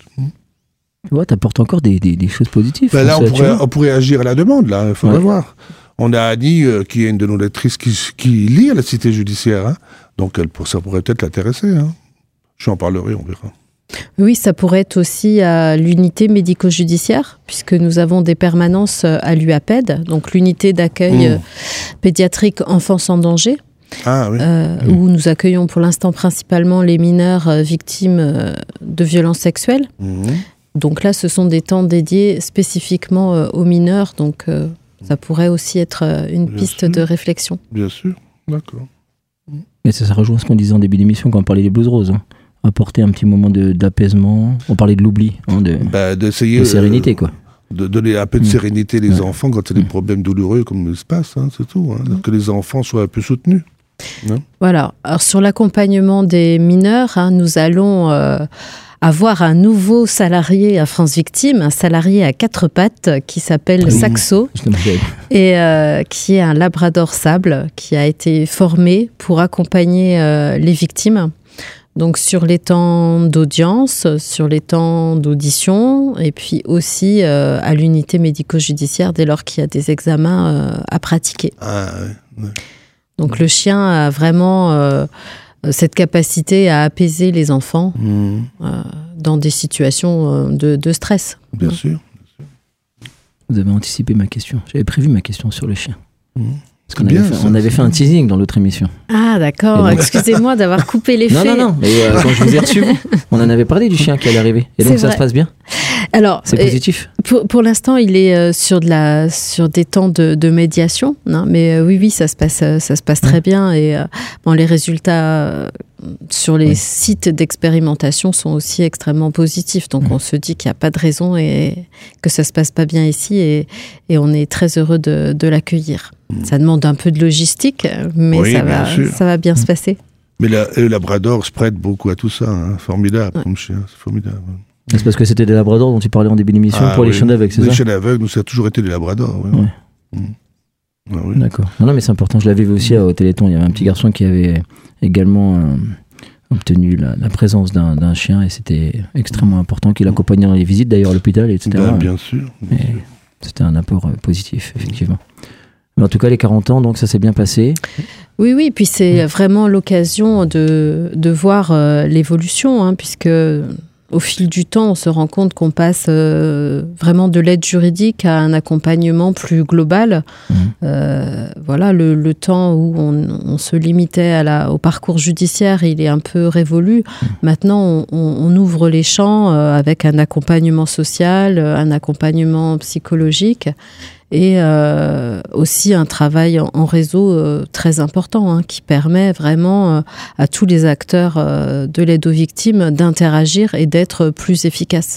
Tu vois, t'apportes encore des, des, des choses positives. Ben là, on pourrait, on pourrait agir à la demande, là, il faudrait ouais. voir. On a Annie, euh, qui est une de nos lectrices, qui, qui lit à la cité judiciaire. Hein. Donc, elle, ça pourrait peut-être l'intéresser. Hein. Je en parlerai, on verra. Oui, ça pourrait être aussi à l'unité médico-judiciaire, puisque nous avons des permanences à l'U A P E D, donc l'unité d'accueil mmh. pédiatrique enfants sans danger. Ah, oui. euh, oui. où nous accueillons pour l'instant principalement les mineurs euh, victimes euh, de violences sexuelles. Mmh. Donc là, ce sont des temps dédiés spécifiquement euh, aux mineurs, donc euh, ça pourrait aussi être euh, une Bien piste sûr. de réflexion. Bien sûr, d'accord. Mais ça, ça rejoint ce qu'on disait en début d'émission quand on parlait des blouses roses. Hein. Apporter un petit moment de, d'apaisement. On parlait de l'oubli, hein, de, bah, d'essayer, de sérénité, euh, quoi. De donner un peu de mmh. sérénité aux ouais. enfants quand il y a des problèmes douloureux comme il se passe, hein, c'est tout. Hein, mmh. Que les enfants soient un peu soutenus. Non. Voilà. Alors sur l'accompagnement des mineurs, hein, nous allons euh, avoir un nouveau salarié à France Victime, un salarié à quatre pattes qui s'appelle mmh. Saxo et euh, qui est un labrador sable qui a été formé pour accompagner euh, les victimes. Donc sur les temps d'audience, sur les temps d'audition et puis aussi euh, à l'unité médico-judiciaire dès lors qu'il y a des examens euh, à pratiquer. Ah, ouais, ouais. Donc le chien a vraiment euh, cette capacité à apaiser les enfants mmh. euh, dans des situations de, de stress. Bien mmh. sûr. Vous avez anticipé ma question. J'avais prévu ma question sur le chien. Mmh. Parce qu'on bien, avait fait, ça, on avait fait un teasing dans l'autre émission. Ah d'accord, donc... excusez-moi d'avoir coupé les faits. Non, non, non, mais euh, quand je vous ai reçu, on en avait parlé du chien qui allait arriver. Et donc c'est ça vrai. Se passe bien. Alors, c'est positif. Pour, pour l'instant, il est euh, sur, de la, sur des temps de, de médiation, hein, mais euh, oui, oui, ça se passe, ça se passe très bien. Et euh, bon, les résultats euh, sur les Oui. sites d'expérimentation sont aussi extrêmement positifs. Donc, Mmh. on se dit qu'il n'y a pas de raison et que ça ne se passe pas bien ici. Et, et on est très heureux de, de l'accueillir. Mmh. Ça demande un peu de logistique, mais Oui, ça, bien va, sûr. ça va bien mmh. se passer. Mais la, le Labrador se prête beaucoup à tout ça. Hein. Formidable Ouais. comme chien, c'est formidable. C'est parce que c'était des labradors dont tu parlais en début d'émission Ah, pour les oui. chiens d'aveugles, c'est Les ça? chiens d'aveugles, nous, ça a toujours été des labradors. Oui. Ouais. Mmh. Ah, oui. D'accord. Non, non, mais c'est important. Je l'avais vu aussi au Téléthon. Il y avait un petit garçon qui avait également euh, obtenu la, la présence d'un, d'un chien et c'était extrêmement important qu'il accompagnait dans les visites d'ailleurs à l'hôpital, et cetera. Ben, bien sûr. Bien Et sûr. c'était un apport euh, positif, effectivement. Mais en tout cas, les quarante ans, donc ça s'est bien passé. Oui, oui, puis c'est vraiment l'occasion de, de voir euh, l'évolution, hein, puisque au fil du temps, on se rend compte qu'on passe euh, vraiment de l'aide juridique à un accompagnement plus global. Mmh. Euh, voilà, le, le temps où on, on se limitait à la, au parcours judiciaire, il est un peu révolu. Mmh. Maintenant, on, on ouvre les champs euh, avec un accompagnement social, un accompagnement psychologique. Et euh, aussi un travail en, en réseau euh, très important hein, qui permet vraiment euh, à tous les acteurs euh, de l'aide aux victimes d'interagir et d'être plus efficaces.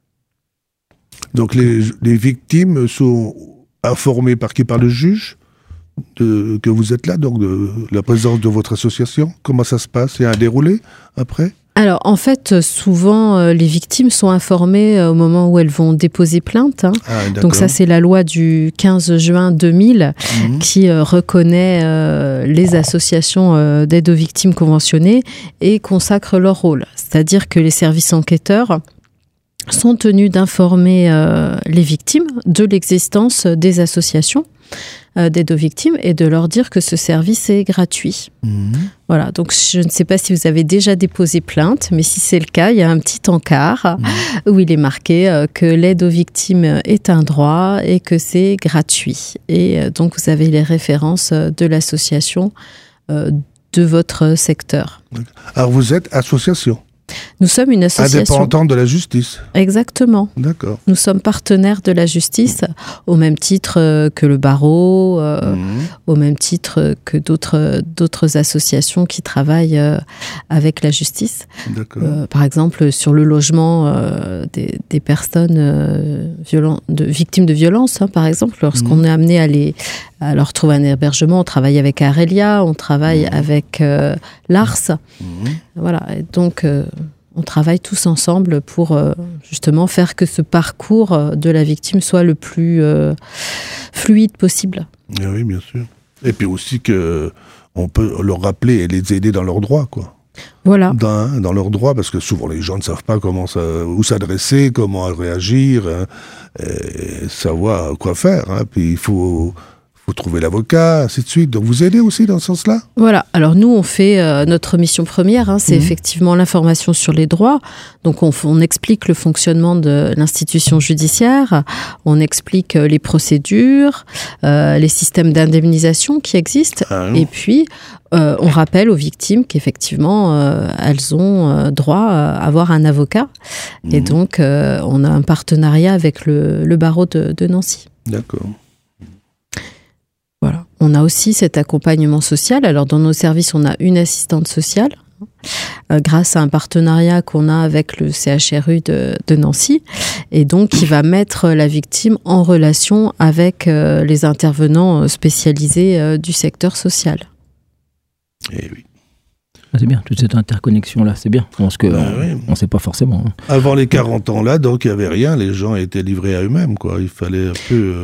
Donc les, les victimes sont informées par qui? Par le juge de, que vous êtes là, donc de la présence de votre association? Comment ça se passe? Il y a un déroulé après? Alors, en fait, souvent, euh, les victimes sont informées euh, au moment où elles vont déposer plainte. Hein. Ah, Donc ça, c'est la loi du quinze juin deux mille mmh. qui euh, reconnaît euh, les associations euh, d'aide aux victimes conventionnées et consacre leur rôle. C'est-à-dire que les services enquêteurs sont tenus d'informer euh, les victimes de l'existence des associations euh, d'aide aux victimes et de leur dire que ce service est gratuit. Mmh. Voilà, donc je ne sais pas si vous avez déjà déposé plainte, mais si c'est le cas, il y a un petit encart mmh. où il est marqué euh, que l'aide aux victimes est un droit et que c'est gratuit. Et euh, donc vous avez les références de l'association euh, de votre secteur. Alors vous êtes association? Nous sommes une association indépendante de la justice. Exactement. D'accord. Nous sommes partenaires de la justice au même titre que le barreau, euh, mmh. au même titre que d'autres d'autres associations qui travaillent euh, avec la justice. D'accord. Euh, par exemple, sur le logement euh, des, des personnes euh, violent, de, victimes de violences, hein, par exemple, lorsqu'on mmh. est amené à, les, à leur trouver un hébergement, on travaille avec Arelia, on travaille mmh. avec euh, l'Ars. Mmh. Voilà, et donc euh, on travaille tous ensemble pour euh, justement faire que ce parcours de la victime soit le plus euh, fluide possible. Et oui, bien sûr. Et puis aussi qu'on peut leur rappeler et les aider dans leurs droits, quoi. Voilà. Dans, dans leurs droits, parce que souvent les gens ne savent pas comment ça, où s'adresser, comment réagir, hein, et savoir quoi faire. Hein. Puis il faut... faut trouver l'avocat, ainsi de suite. Donc vous aidez aussi dans ce sens-là? Voilà. Alors nous, on fait euh, notre mission première, hein, c'est mmh. effectivement l'information sur les droits. Donc on, on explique le fonctionnement de l'institution judiciaire, on explique euh, les procédures, euh, les systèmes d'indemnisation qui existent, ah, et puis euh, on rappelle aux victimes qu'effectivement euh, elles ont euh, droit à avoir un avocat. Mmh. Et donc euh, on a un partenariat avec le, le barreau de, de Nancy. D'accord. Voilà. On a aussi cet accompagnement social. Alors, dans nos services, on a une assistante sociale euh, grâce à un partenariat qu'on a avec le C H R U de, de Nancy et donc qui va mettre la victime en relation avec euh, les intervenants spécialisés euh, du secteur social. Eh oui. C'est bien, toute cette interconnexion-là, c'est bien. Parce qu'on ah, oui. ne sait pas forcément. Hein. Avant les quarante ans, là, donc, il n'y avait rien. Les gens étaient livrés à eux-mêmes, quoi. Il fallait un peu... Euh...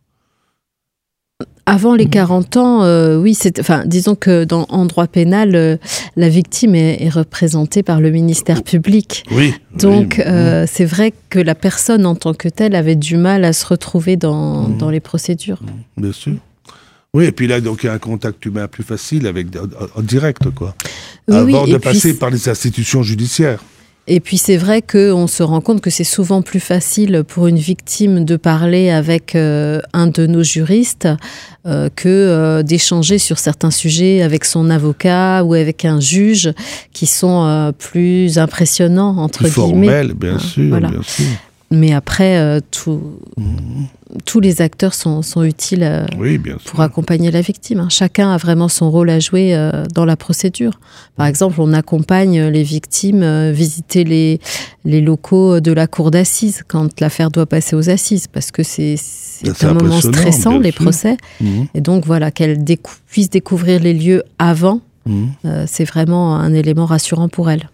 Avant les quarante ans, euh, oui, c'est, enfin, disons que dans, en droit pénal, euh, la victime est, est représentée par le ministère public. Oui. Donc, oui. Euh, c'est vrai que la personne en tant que telle avait du mal à se retrouver dans, mmh. dans les procédures. Bien sûr. Oui, et puis là, donc, il y a un contact humain plus facile avec, en, en direct, quoi. Oui, Avant oui, de passer par les institutions judiciaires. Et puis c'est vrai qu'on se rend compte que c'est souvent plus facile pour une victime de parler avec euh, un de nos juristes euh, que euh, d'échanger sur certains sujets avec son avocat ou avec un juge qui sont euh, plus impressionnants, entre plus guillemets. Formels, bien sûr, voilà. bien sûr. mais après, euh, tout, mmh. tous les acteurs sont, sont utiles euh, oui, bien sûr. pour accompagner la victime. Hein. Chacun a vraiment son rôle à jouer euh, dans la procédure. Par exemple, on accompagne les victimes euh, visiter les, les locaux de la cour d'assises quand l'affaire doit passer aux assises, parce que c'est, c'est, c'est un moment stressant, les sûr. procès. Mmh. Et donc, voilà, qu'elles décou- puissent découvrir les lieux avant, mmh. euh, c'est vraiment un élément rassurant pour elles.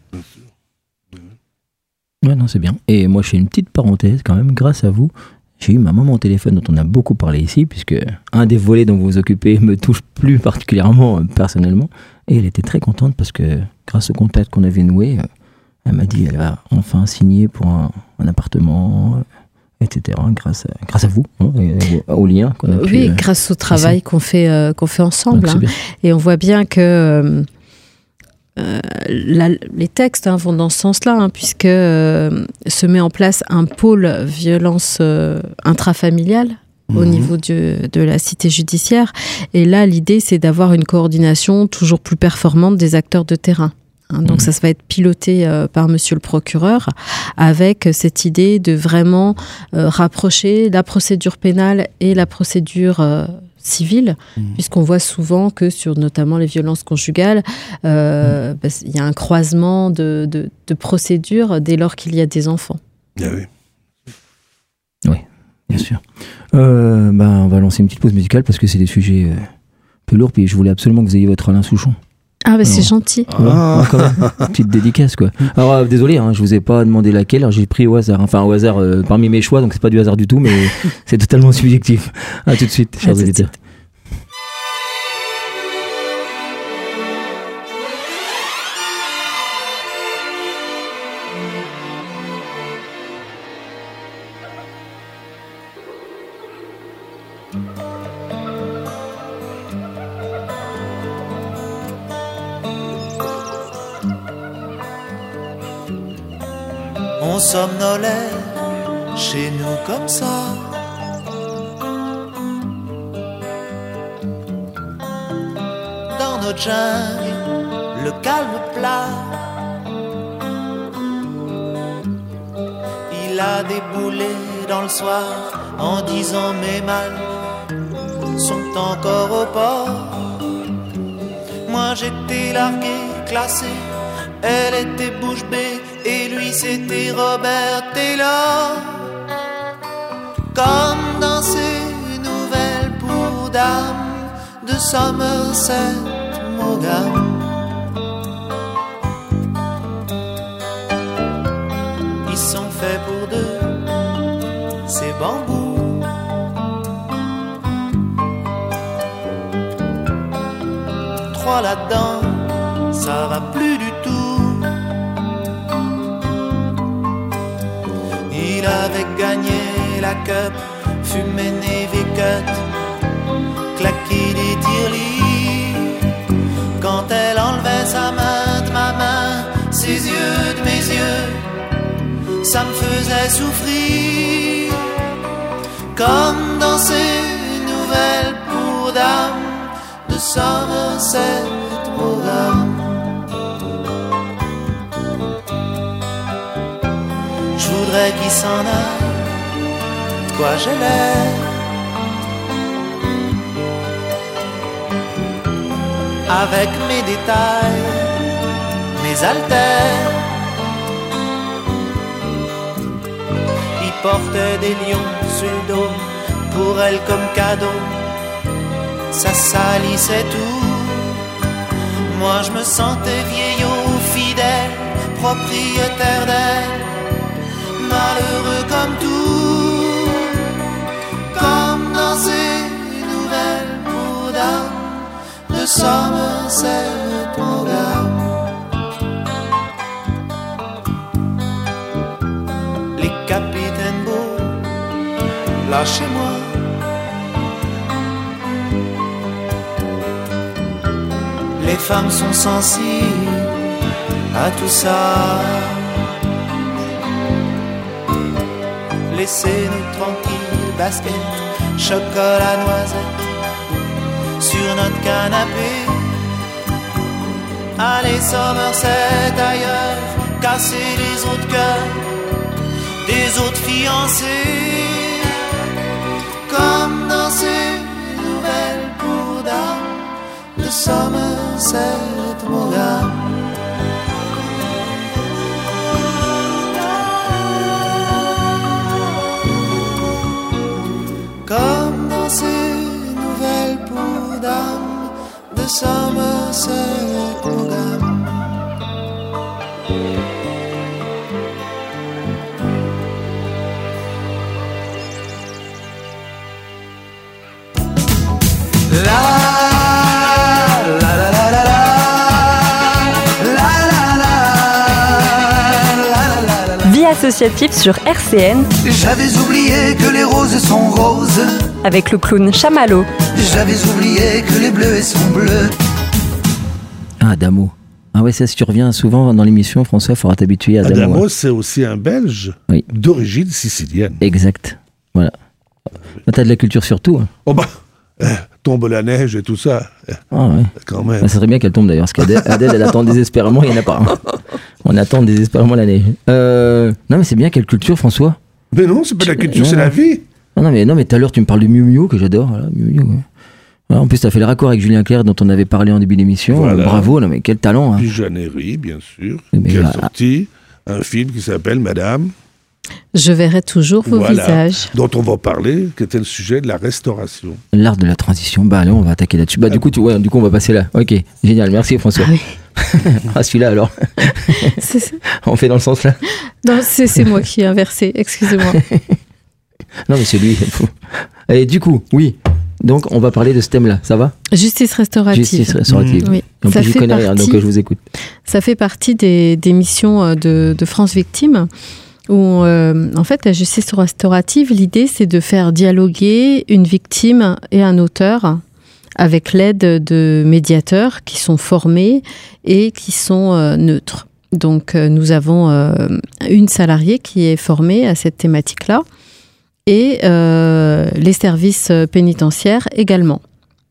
Ouais, non, c'est bien. Et moi, je fais une petite parenthèse quand même, grâce à vous. J'ai eu ma maman au téléphone dont on a beaucoup parlé ici, puisque un des volets dont vous vous occupez me touche plus particulièrement euh, personnellement. Et elle était très contente parce que grâce au contact qu'on avait noué, euh, elle m'a dit qu'elle va enfin signer pour un, un appartement, euh, et cetera. Grâce à, grâce à vous, hein, et au, au lien qu'on a pu... Oui, euh, grâce au travail qu'on fait, euh, qu'on fait ensemble. Donc, hein. Et on voit bien que... Euh, Euh, la, les textes hein, vont dans ce sens-là, hein, puisque euh, se met en place un pôle violence euh, intrafamiliale mmh. au niveau de, de la cité judiciaire. Et là, l'idée, c'est d'avoir une coordination toujours plus performante des acteurs de terrain. Hein, donc mmh. ça, ça va être piloté euh, par monsieur le procureur, avec cette idée de vraiment euh, rapprocher la procédure pénale et la procédure euh, civile, mmh. puisqu'on voit souvent que sur notamment les violences conjugales, euh, mmh. bah, il y a un croisement de, de, de procédures dès lors qu'il y a des enfants. Ah oui. Oui, bien sûr. Euh, bah, on va lancer une petite pause musicale parce que c'est des sujets euh, peu lourds, puis je voulais absolument que vous ayez votre Alain Souchon. Ah bah alors, c'est gentil. Ah. Ouais, quand même, petite dédicace quoi. Alors euh, désolé, hein, je vous ai pas demandé laquelle, alors j'ai pris au hasard, enfin au hasard euh, parmi mes choix, donc c'est pas du hasard du tout, mais c'est totalement subjectif. À tout de suite, chers à auditeurs. On somnolait chez nous comme ça. Dans notre jungle, le calme plat. Il a déboulé dans le soir en disant mes malles sont encore au port. Moi j'étais largué, classé, elle était bouche bée. Et lui c'était Robert Taylor. Comme dans ces nouvelles pour dames de Somerset Maugham. Ils sont faits pour deux, ces bambous. Trois là-dedans, ça va plus du tout. Il avait gagné la cup, fumé Navy Cut, claqué des tirelires. Quand elle enlevait sa main de ma main, ses yeux de mes yeux, ça me faisait souffrir. Comme dans ces nouvelles pour dames de Somerset Maugham. Je voudrais qu'il s'en aille, de quoi j'ai l'air. Avec mes détails, mes haltères. Il portait des lions sur le dos, pour elle comme cadeau. Ça salissait tout. Moi je me sentais vieillot, fidèle, propriétaire d'elle. Malheureux comme tout, comme dans ces nouvelles pour dames de Somerset Maugham. Les capitaines beaux, lâchez-moi. Les femmes sont sensibles à tout ça. Laissez-nous tranquilles, basket, chocolat, noisette, sur notre canapé. Allez Somerset ailleurs, casser les autres cœurs, des autres fiancés, comme dans ces nouvelles cours d'âme de Somerset Maugham. Comme dans ces nouvelles cours d'âme de Somerset Maugham. Vie associative sur R C N. J'avais oublié que les roses sont roses. Avec le clown Chamallow. J'avais oublié que les bleus sont bleus. Ah, Adamo. Ah ouais, ça, si tu reviens souvent dans l'émission, François, il faudra t'habituer à Adamo. Adamo, hein. c'est aussi un Belge Oui. d'origine sicilienne. Exact. Voilà. Bah, t'as de la culture sur tout. Hein. Oh bah, eh, tombe la neige et tout ça, eh, Ah ouais. quand même. Bah, ça serait bien qu'elle tombe d'ailleurs, parce qu'Adèle, Adèle, elle attend désespérément, il n'y en a pas. Hein. On attend désespérément la neige. Euh, non, mais c'est bien, quelle culture, François? Mais non, c'est pas de la culture, Non. c'est la vie. Non, non, mais non, mais tout à l'heure, tu me parles de Miu Miu, que j'adore. Voilà, Miu Miu, ouais. Ouais, en plus, t'as fait le raccord avec Julien Clerc, dont on avait parlé en début d'émission. Voilà. Euh, Bravo, non, mais quel talent. Hein. Puis Jeannery, bien sûr, Mais qui a là- sorti un film qui s'appelle Madame, Je verrai toujours vos Voilà. visages. dont on va parler, qui était le sujet de la restauration. L'art de la transition. Bah, allez, on va attaquer là-dessus. Bah, du coup, tu, ouais, du coup, on va passer là. Ok, génial, merci François. Ah oui. Ah, celui-là alors. C'est, c'est- On fait dans le sens là. non, c'est, c'est moi qui ai inversé, excusez-moi. Non, mais c'est lui. Et du coup, oui. Donc, on va parler de ce thème-là. Ça va? Justice restaurative. Justice restaurative. Oui. En Ça plus, je fait connais rien, partie- donc euh, je vous écoute. Ça fait partie des, des missions euh, de, de France Victime où, euh, en fait, la justice restaurative, l'idée, c'est de faire dialoguer une victime et un auteur avec l'aide de médiateurs qui sont formés et qui sont euh, neutres. Donc, euh, nous avons euh, une salariée qui est formée à cette thématique-là et euh, les services pénitentiaires également.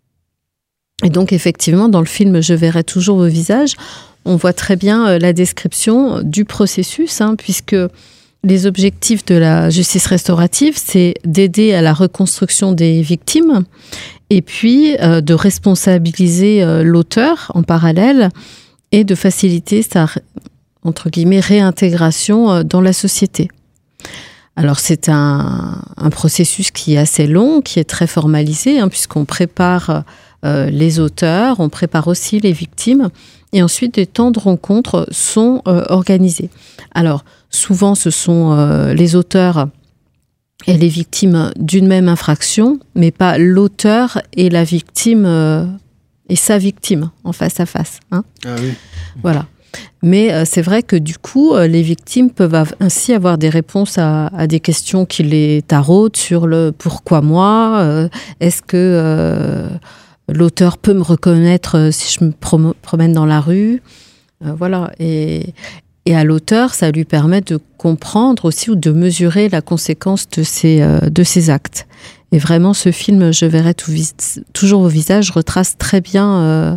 Et donc, effectivement, dans le film « Je verrai toujours vos visages », on voit très bien euh, la description du processus, hein, puisque les objectifs de la justice restaurative, c'est d'aider à la reconstruction des victimes et puis euh, de responsabiliser euh, l'auteur en parallèle et de faciliter sa, entre guillemets, réintégration euh, dans la société. Alors, c'est un, un processus qui est assez long, qui est très formalisé, hein, puisqu'on prépare euh, les auteurs, on prépare aussi les victimes, et ensuite des temps de rencontre sont euh, organisés. Alors, souvent, ce sont euh, les auteurs et les victimes d'une même infraction, mais pas l'auteur et la victime euh, et sa victime en face à face. Hein. Ah oui. Voilà. Mais euh, c'est vrai que du coup, euh, les victimes peuvent av- ainsi avoir des réponses à, à des questions qui les taraudent sur le pourquoi moi, euh, est-ce que euh, l'auteur peut me reconnaître euh, si je me promo- promène dans la rue, euh, voilà. Et, et à l'auteur, ça lui permet de comprendre aussi ou de mesurer la conséquence de ses, euh, de ses actes. Et vraiment, ce film, Je verrai tout vis- toujours vos visages, retrace très bien euh,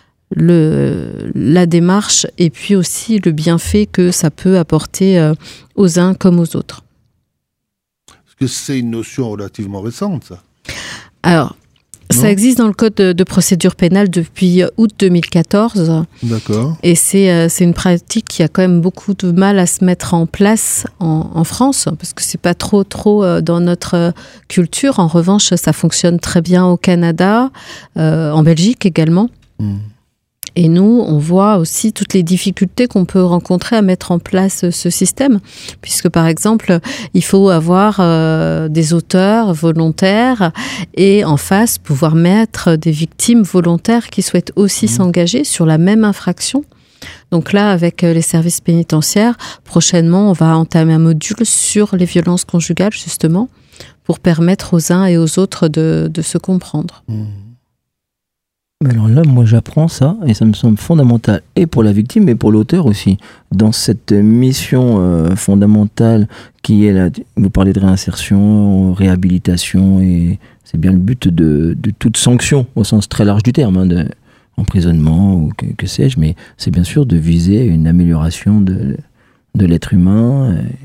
le, la démarche et puis aussi le bienfait que ça peut apporter euh, aux uns comme aux autres. Parce que c'est une notion relativement récente, ça. Alors, Non. ça existe dans le Code de, de procédure pénale depuis août deux mille quatorze D'accord. et c'est, euh, c'est une pratique qui a quand même beaucoup de mal à se mettre en place en, en France parce que c'est pas trop trop euh, dans notre euh, culture. En revanche, ça fonctionne très bien au Canada, euh, en Belgique également. Mm. Et nous, on voit aussi toutes les difficultés qu'on peut rencontrer à mettre en place ce système, puisque par exemple, il faut avoir euh, des auteurs volontaires et en face pouvoir mettre des victimes volontaires qui souhaitent aussi mmh. s'engager sur la même infraction. Donc là, avec les services pénitentiaires, prochainement, on va entamer un module sur les violences conjugales, justement, pour permettre aux uns et aux autres de, de se comprendre. Mmh. Alors là, moi j'apprends ça, et ça me semble fondamental, et pour la victime, mais pour l'auteur aussi, dans cette mission euh, fondamentale qui est là, vous parlez de réinsertion, réhabilitation, et c'est bien le but de, de toute sanction, au sens très large du terme, hein, de emprisonnement, ou que, que sais-je, mais c'est bien sûr de viser une amélioration de, de l'être humain,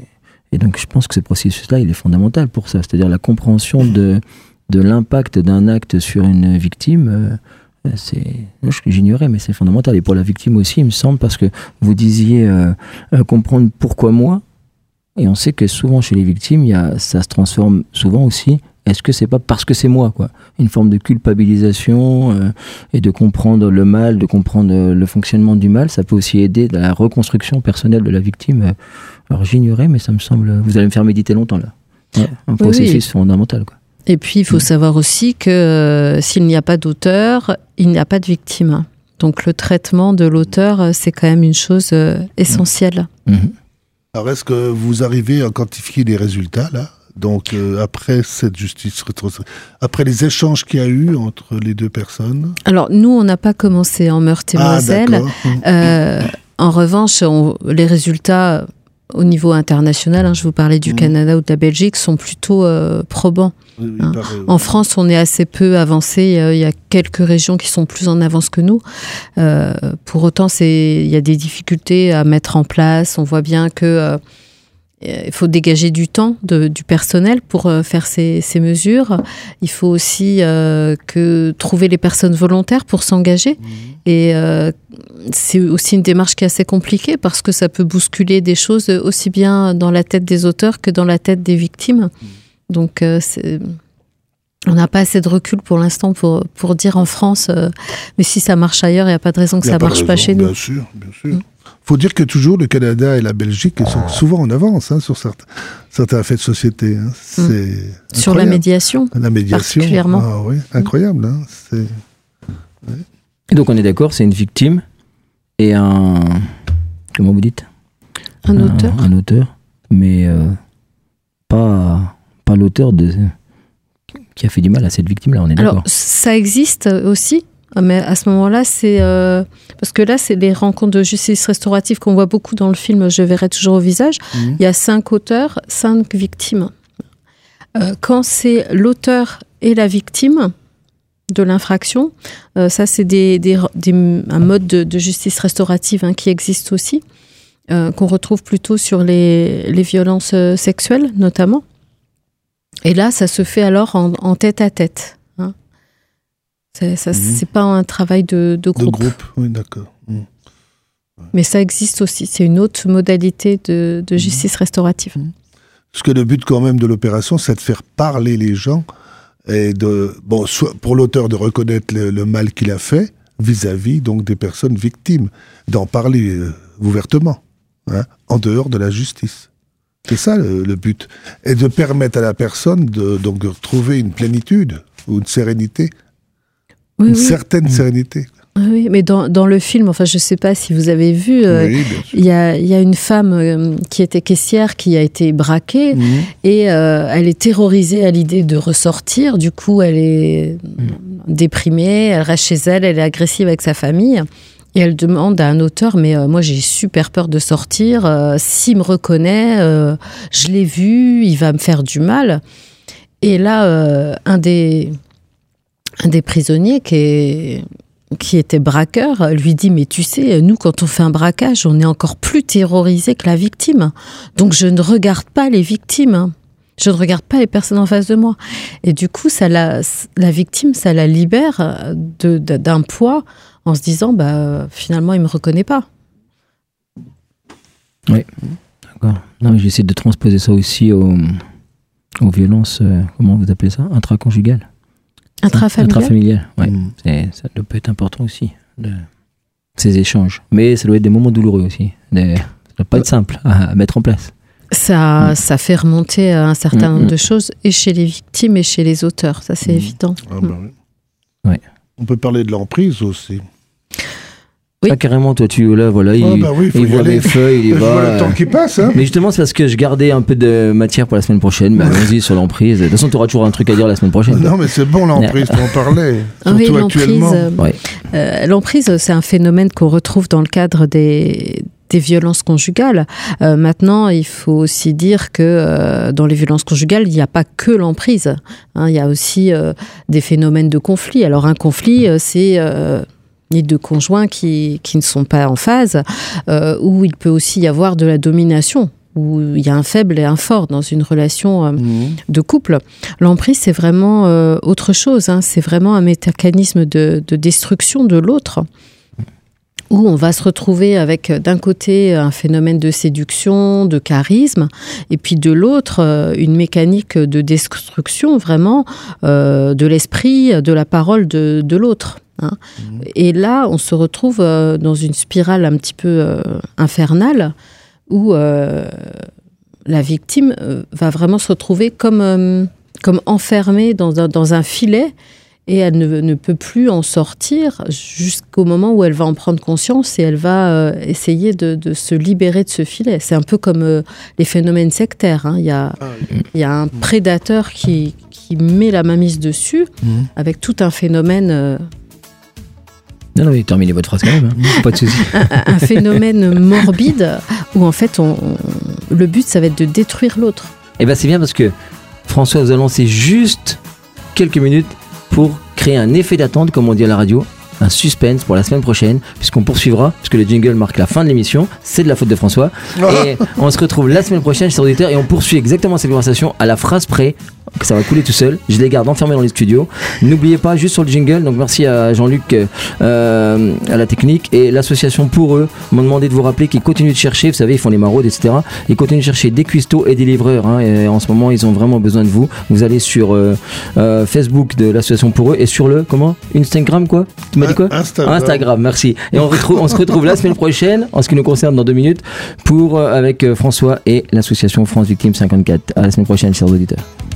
Et donc, je pense que ce processus-là, il est fondamental pour ça. C'est-à-dire la compréhension de, de l'impact d'un acte sur une victime. Euh, c'est, j'ignorais, mais c'est fondamental. Et pour la victime aussi, il me semble, parce que vous disiez euh, euh, comprendre pourquoi moi. Et on sait que souvent, chez les victimes, il y a, ça se transforme souvent aussi. Est-ce que c'est pas parce que c'est moi, quoi? Une forme de culpabilisation euh, et de comprendre le mal, de comprendre euh, le fonctionnement du mal, ça peut aussi aider à la reconstruction personnelle de la victime. Alors j'ignorais, mais ça me semble... Vous allez me faire méditer longtemps, là. Ouais, un processus oui, oui. fondamental, quoi. Et puis, il faut mmh. savoir aussi que euh, s'il n'y a pas d'auteur, il n'y a pas de victime. Donc le traitement de l'auteur, c'est quand même une chose euh, essentielle. Mmh. Alors est-ce que vous arrivez à quantifier les résultats, là ? Donc, euh, après cette justice rétrospective, après les échanges qu'il y a eu entre les deux personnes. Alors, nous, on n'a pas commencé en Meurthe-et-Moselle. Ah, euh, en revanche, on, les résultats au niveau international, hein, je vous parlais du mmh. Canada ou de la Belgique, sont plutôt euh, probants. Oui, hein. paraît, oui. En France, on est assez peu avancé. Il y a quelques régions qui sont plus en avance que nous. Euh, pour autant, c'est, il y a des difficultés à mettre en place. On voit bien que... Euh, il faut dégager du temps de, du personnel pour euh, faire ces, ces mesures. Il faut aussi euh, que trouver les personnes volontaires pour s'engager. Mmh. Et euh, c'est aussi une démarche qui est assez compliquée parce que ça peut bousculer des choses aussi bien dans la tête des auteurs que dans la tête des victimes. Mmh. Donc, euh, c'est... on n'a pas assez de recul pour l'instant pour, pour dire en France, euh, mais si ça marche ailleurs, il n'y a pas de raison que ça ne marche pas chez nous. Bien sûr, bien sûr. Mmh. Il faut dire que toujours le Canada et la Belgique sont souvent en avance hein, sur certains, certains faits de société. Hein. C'est mmh. Sur la médiation, la médiation particulièrement. Ah, oui, incroyable. Hein. C'est... Ouais. Et donc on est d'accord, c'est une victime et un... Comment vous dites ? Un, un auteur. Un auteur, mais euh, pas, pas l'auteur de... qui a fait du mal à cette victime-là, on est d'accord. Alors, ça existe aussi. Mais à ce moment-là, c'est... Euh, parce que là, c'est les rencontres de justice restaurative qu'on voit beaucoup dans le film « Je verrai toujours au visage mmh. ». Il y a cinq auteurs, cinq victimes. Euh, quand c'est l'auteur et la victime de l'infraction, euh, ça, c'est des, des, des, un mode de, de justice restaurative hein, qui existe aussi, euh, qu'on retrouve plutôt sur les, les violences sexuelles, notamment. Et là, ça se fait alors en, en tête-à-tête. C'est, ça, mmh. c'est pas un travail de, de groupe. De groupe, oui, d'accord. Mmh. Ouais. Mais ça existe aussi. C'est une autre modalité de, de justice mmh. restaurative. Parce que le but quand même de l'opération, c'est de faire parler les gens et de, bon, soit pour l'auteur de reconnaître le, le mal qu'il a fait vis-à-vis donc des personnes victimes, d'en parler euh, ouvertement, hein, en dehors de la justice. C'est ça le, le but, et de permettre à la personne de donc de retrouver une plénitude ou une sérénité. Oui, une oui. certaine mmh. sérénité. Oui, mais dans, dans le film, enfin, je ne sais pas si vous avez vu, euh, oui, il y a, y a une femme euh, qui était caissière qui a été braquée mmh. et euh, elle est terrorisée à l'idée de ressortir. Du coup, elle est mmh. déprimée, elle reste chez elle, elle est agressive avec sa famille. Et elle demande à un auteur, mais euh, moi j'ai super peur de sortir, euh, s'il me reconnaît, euh, je l'ai vu, il va me faire du mal. Et là, euh, un des... Un des prisonniers qui, est, qui était braqueur lui dit « Mais tu sais, nous, quand on fait un braquage, on est encore plus terrorisés que la victime. Donc, je ne regarde pas les victimes. Je ne regarde pas les personnes en face de moi. » Et du coup, ça la, la victime, ça la libère de, de, d'un poids en se disant bah, « Finalement, il ne me reconnaît pas. » Oui, d'accord. Non, mais j'essaie de transposer ça aussi aux, aux violences, euh, comment vous appelez ça ? Intraconjugales. Intrafamilial. Intrafamilial, ouais. Mmh. C'est, ça doit être important aussi, de, ces échanges. Mais ça doit être des moments douloureux aussi. De, ça doit pas être simple à, à mettre en place. Ça, mmh. ça fait remonter un certain mmh. nombre de choses, et chez les victimes et chez les auteurs. Ça, c'est mmh. évident. Ah bah oui. Ouais. On peut parler de l'emprise aussi. Oui. Ah, carrément, toi, tu là, voilà, il, oh, bah oui, il voit mes feuilles, il y va. Je vois le temps qui passe. Hein. Mais justement, c'est parce que je gardais un peu de matière pour la semaine prochaine. Mais allons-y sur l'emprise. De toute façon, tu auras toujours un truc à dire la semaine prochaine. Non, mais c'est bon, l'emprise, pour en parler. Oui, surtout l'emprise, actuellement. Euh, ouais. euh, l'emprise, c'est un phénomène qu'on retrouve dans le cadre des, des violences conjugales. Euh, maintenant, il faut aussi dire que euh, dans les violences conjugales, il n'y a pas que l'emprise. Hein, il y a aussi euh, des phénomènes de conflit. Alors, un conflit, euh, c'est... Euh, ni de conjoints qui, qui ne sont pas en phase, euh, où il peut aussi y avoir de la domination. où il y a un faible et un fort dans une relation euh, Mmh. de couple. L'emprise, c'est vraiment euh, autre chose. Hein. C'est vraiment un mécanisme de, de destruction de l'autre, où on va se retrouver avec d'un côté un phénomène de séduction, de charisme, et puis de l'autre euh, une mécanique de destruction vraiment euh, de l'esprit, de la parole de, de l'autre. Hein. Mmh. Et là, on se retrouve euh, dans une spirale un petit peu euh, infernale, où euh, la victime euh, va vraiment se retrouver comme, euh, comme enfermée dans un, dans un filet, et elle ne, ne peut plus en sortir jusqu'au moment où elle va en prendre conscience et elle va euh, essayer de, de se libérer de ce filet. C'est un peu comme euh, les phénomènes sectaires. Hein. Il y a, il y a un prédateur qui, qui met la mainmise dessus, mmh. avec tout un phénomène... Euh, Non, non, mais terminez votre phrase quand même, hein. Pas de souci. un, un phénomène morbide où en fait, on, on, le but, ça va être de détruire l'autre. Et bien, c'est bien parce que François vous a lancé juste quelques minutes pour créer un effet d'attente, comme on dit à la radio, un suspense pour la semaine prochaine, puisqu'on poursuivra, puisque le jingle marque la fin de l'émission, c'est de la faute de François. Et on se retrouve la semaine prochaine, chers auditeurs, et on poursuit exactement cette conversation à la phrase près, que ça va couler tout seul. Je les garde enfermés dans les studios. N'oubliez pas, juste sur le jingle, donc merci à Jean-Luc euh, à la technique, et l'association Pour Eux m'ont demandé de vous rappeler qu'ils continuent de chercher, vous savez, ils font les maraudes, et cetera. Ils continuent de chercher des cuistots et des livreurs, hein, et en ce moment, ils ont vraiment besoin de vous. Vous allez sur euh, euh, Facebook de l'association Pour Eux, et sur le, comment Instagram, quoi Tu m'as dit quoi Instagram. Instagram, merci. Et on, retrouve, on se retrouve la semaine prochaine, en ce qui nous concerne, dans deux minutes, pour, euh, avec euh, François et l'association France Victimes cinquante-quatre. À la semaine prochaine, chers auditeurs.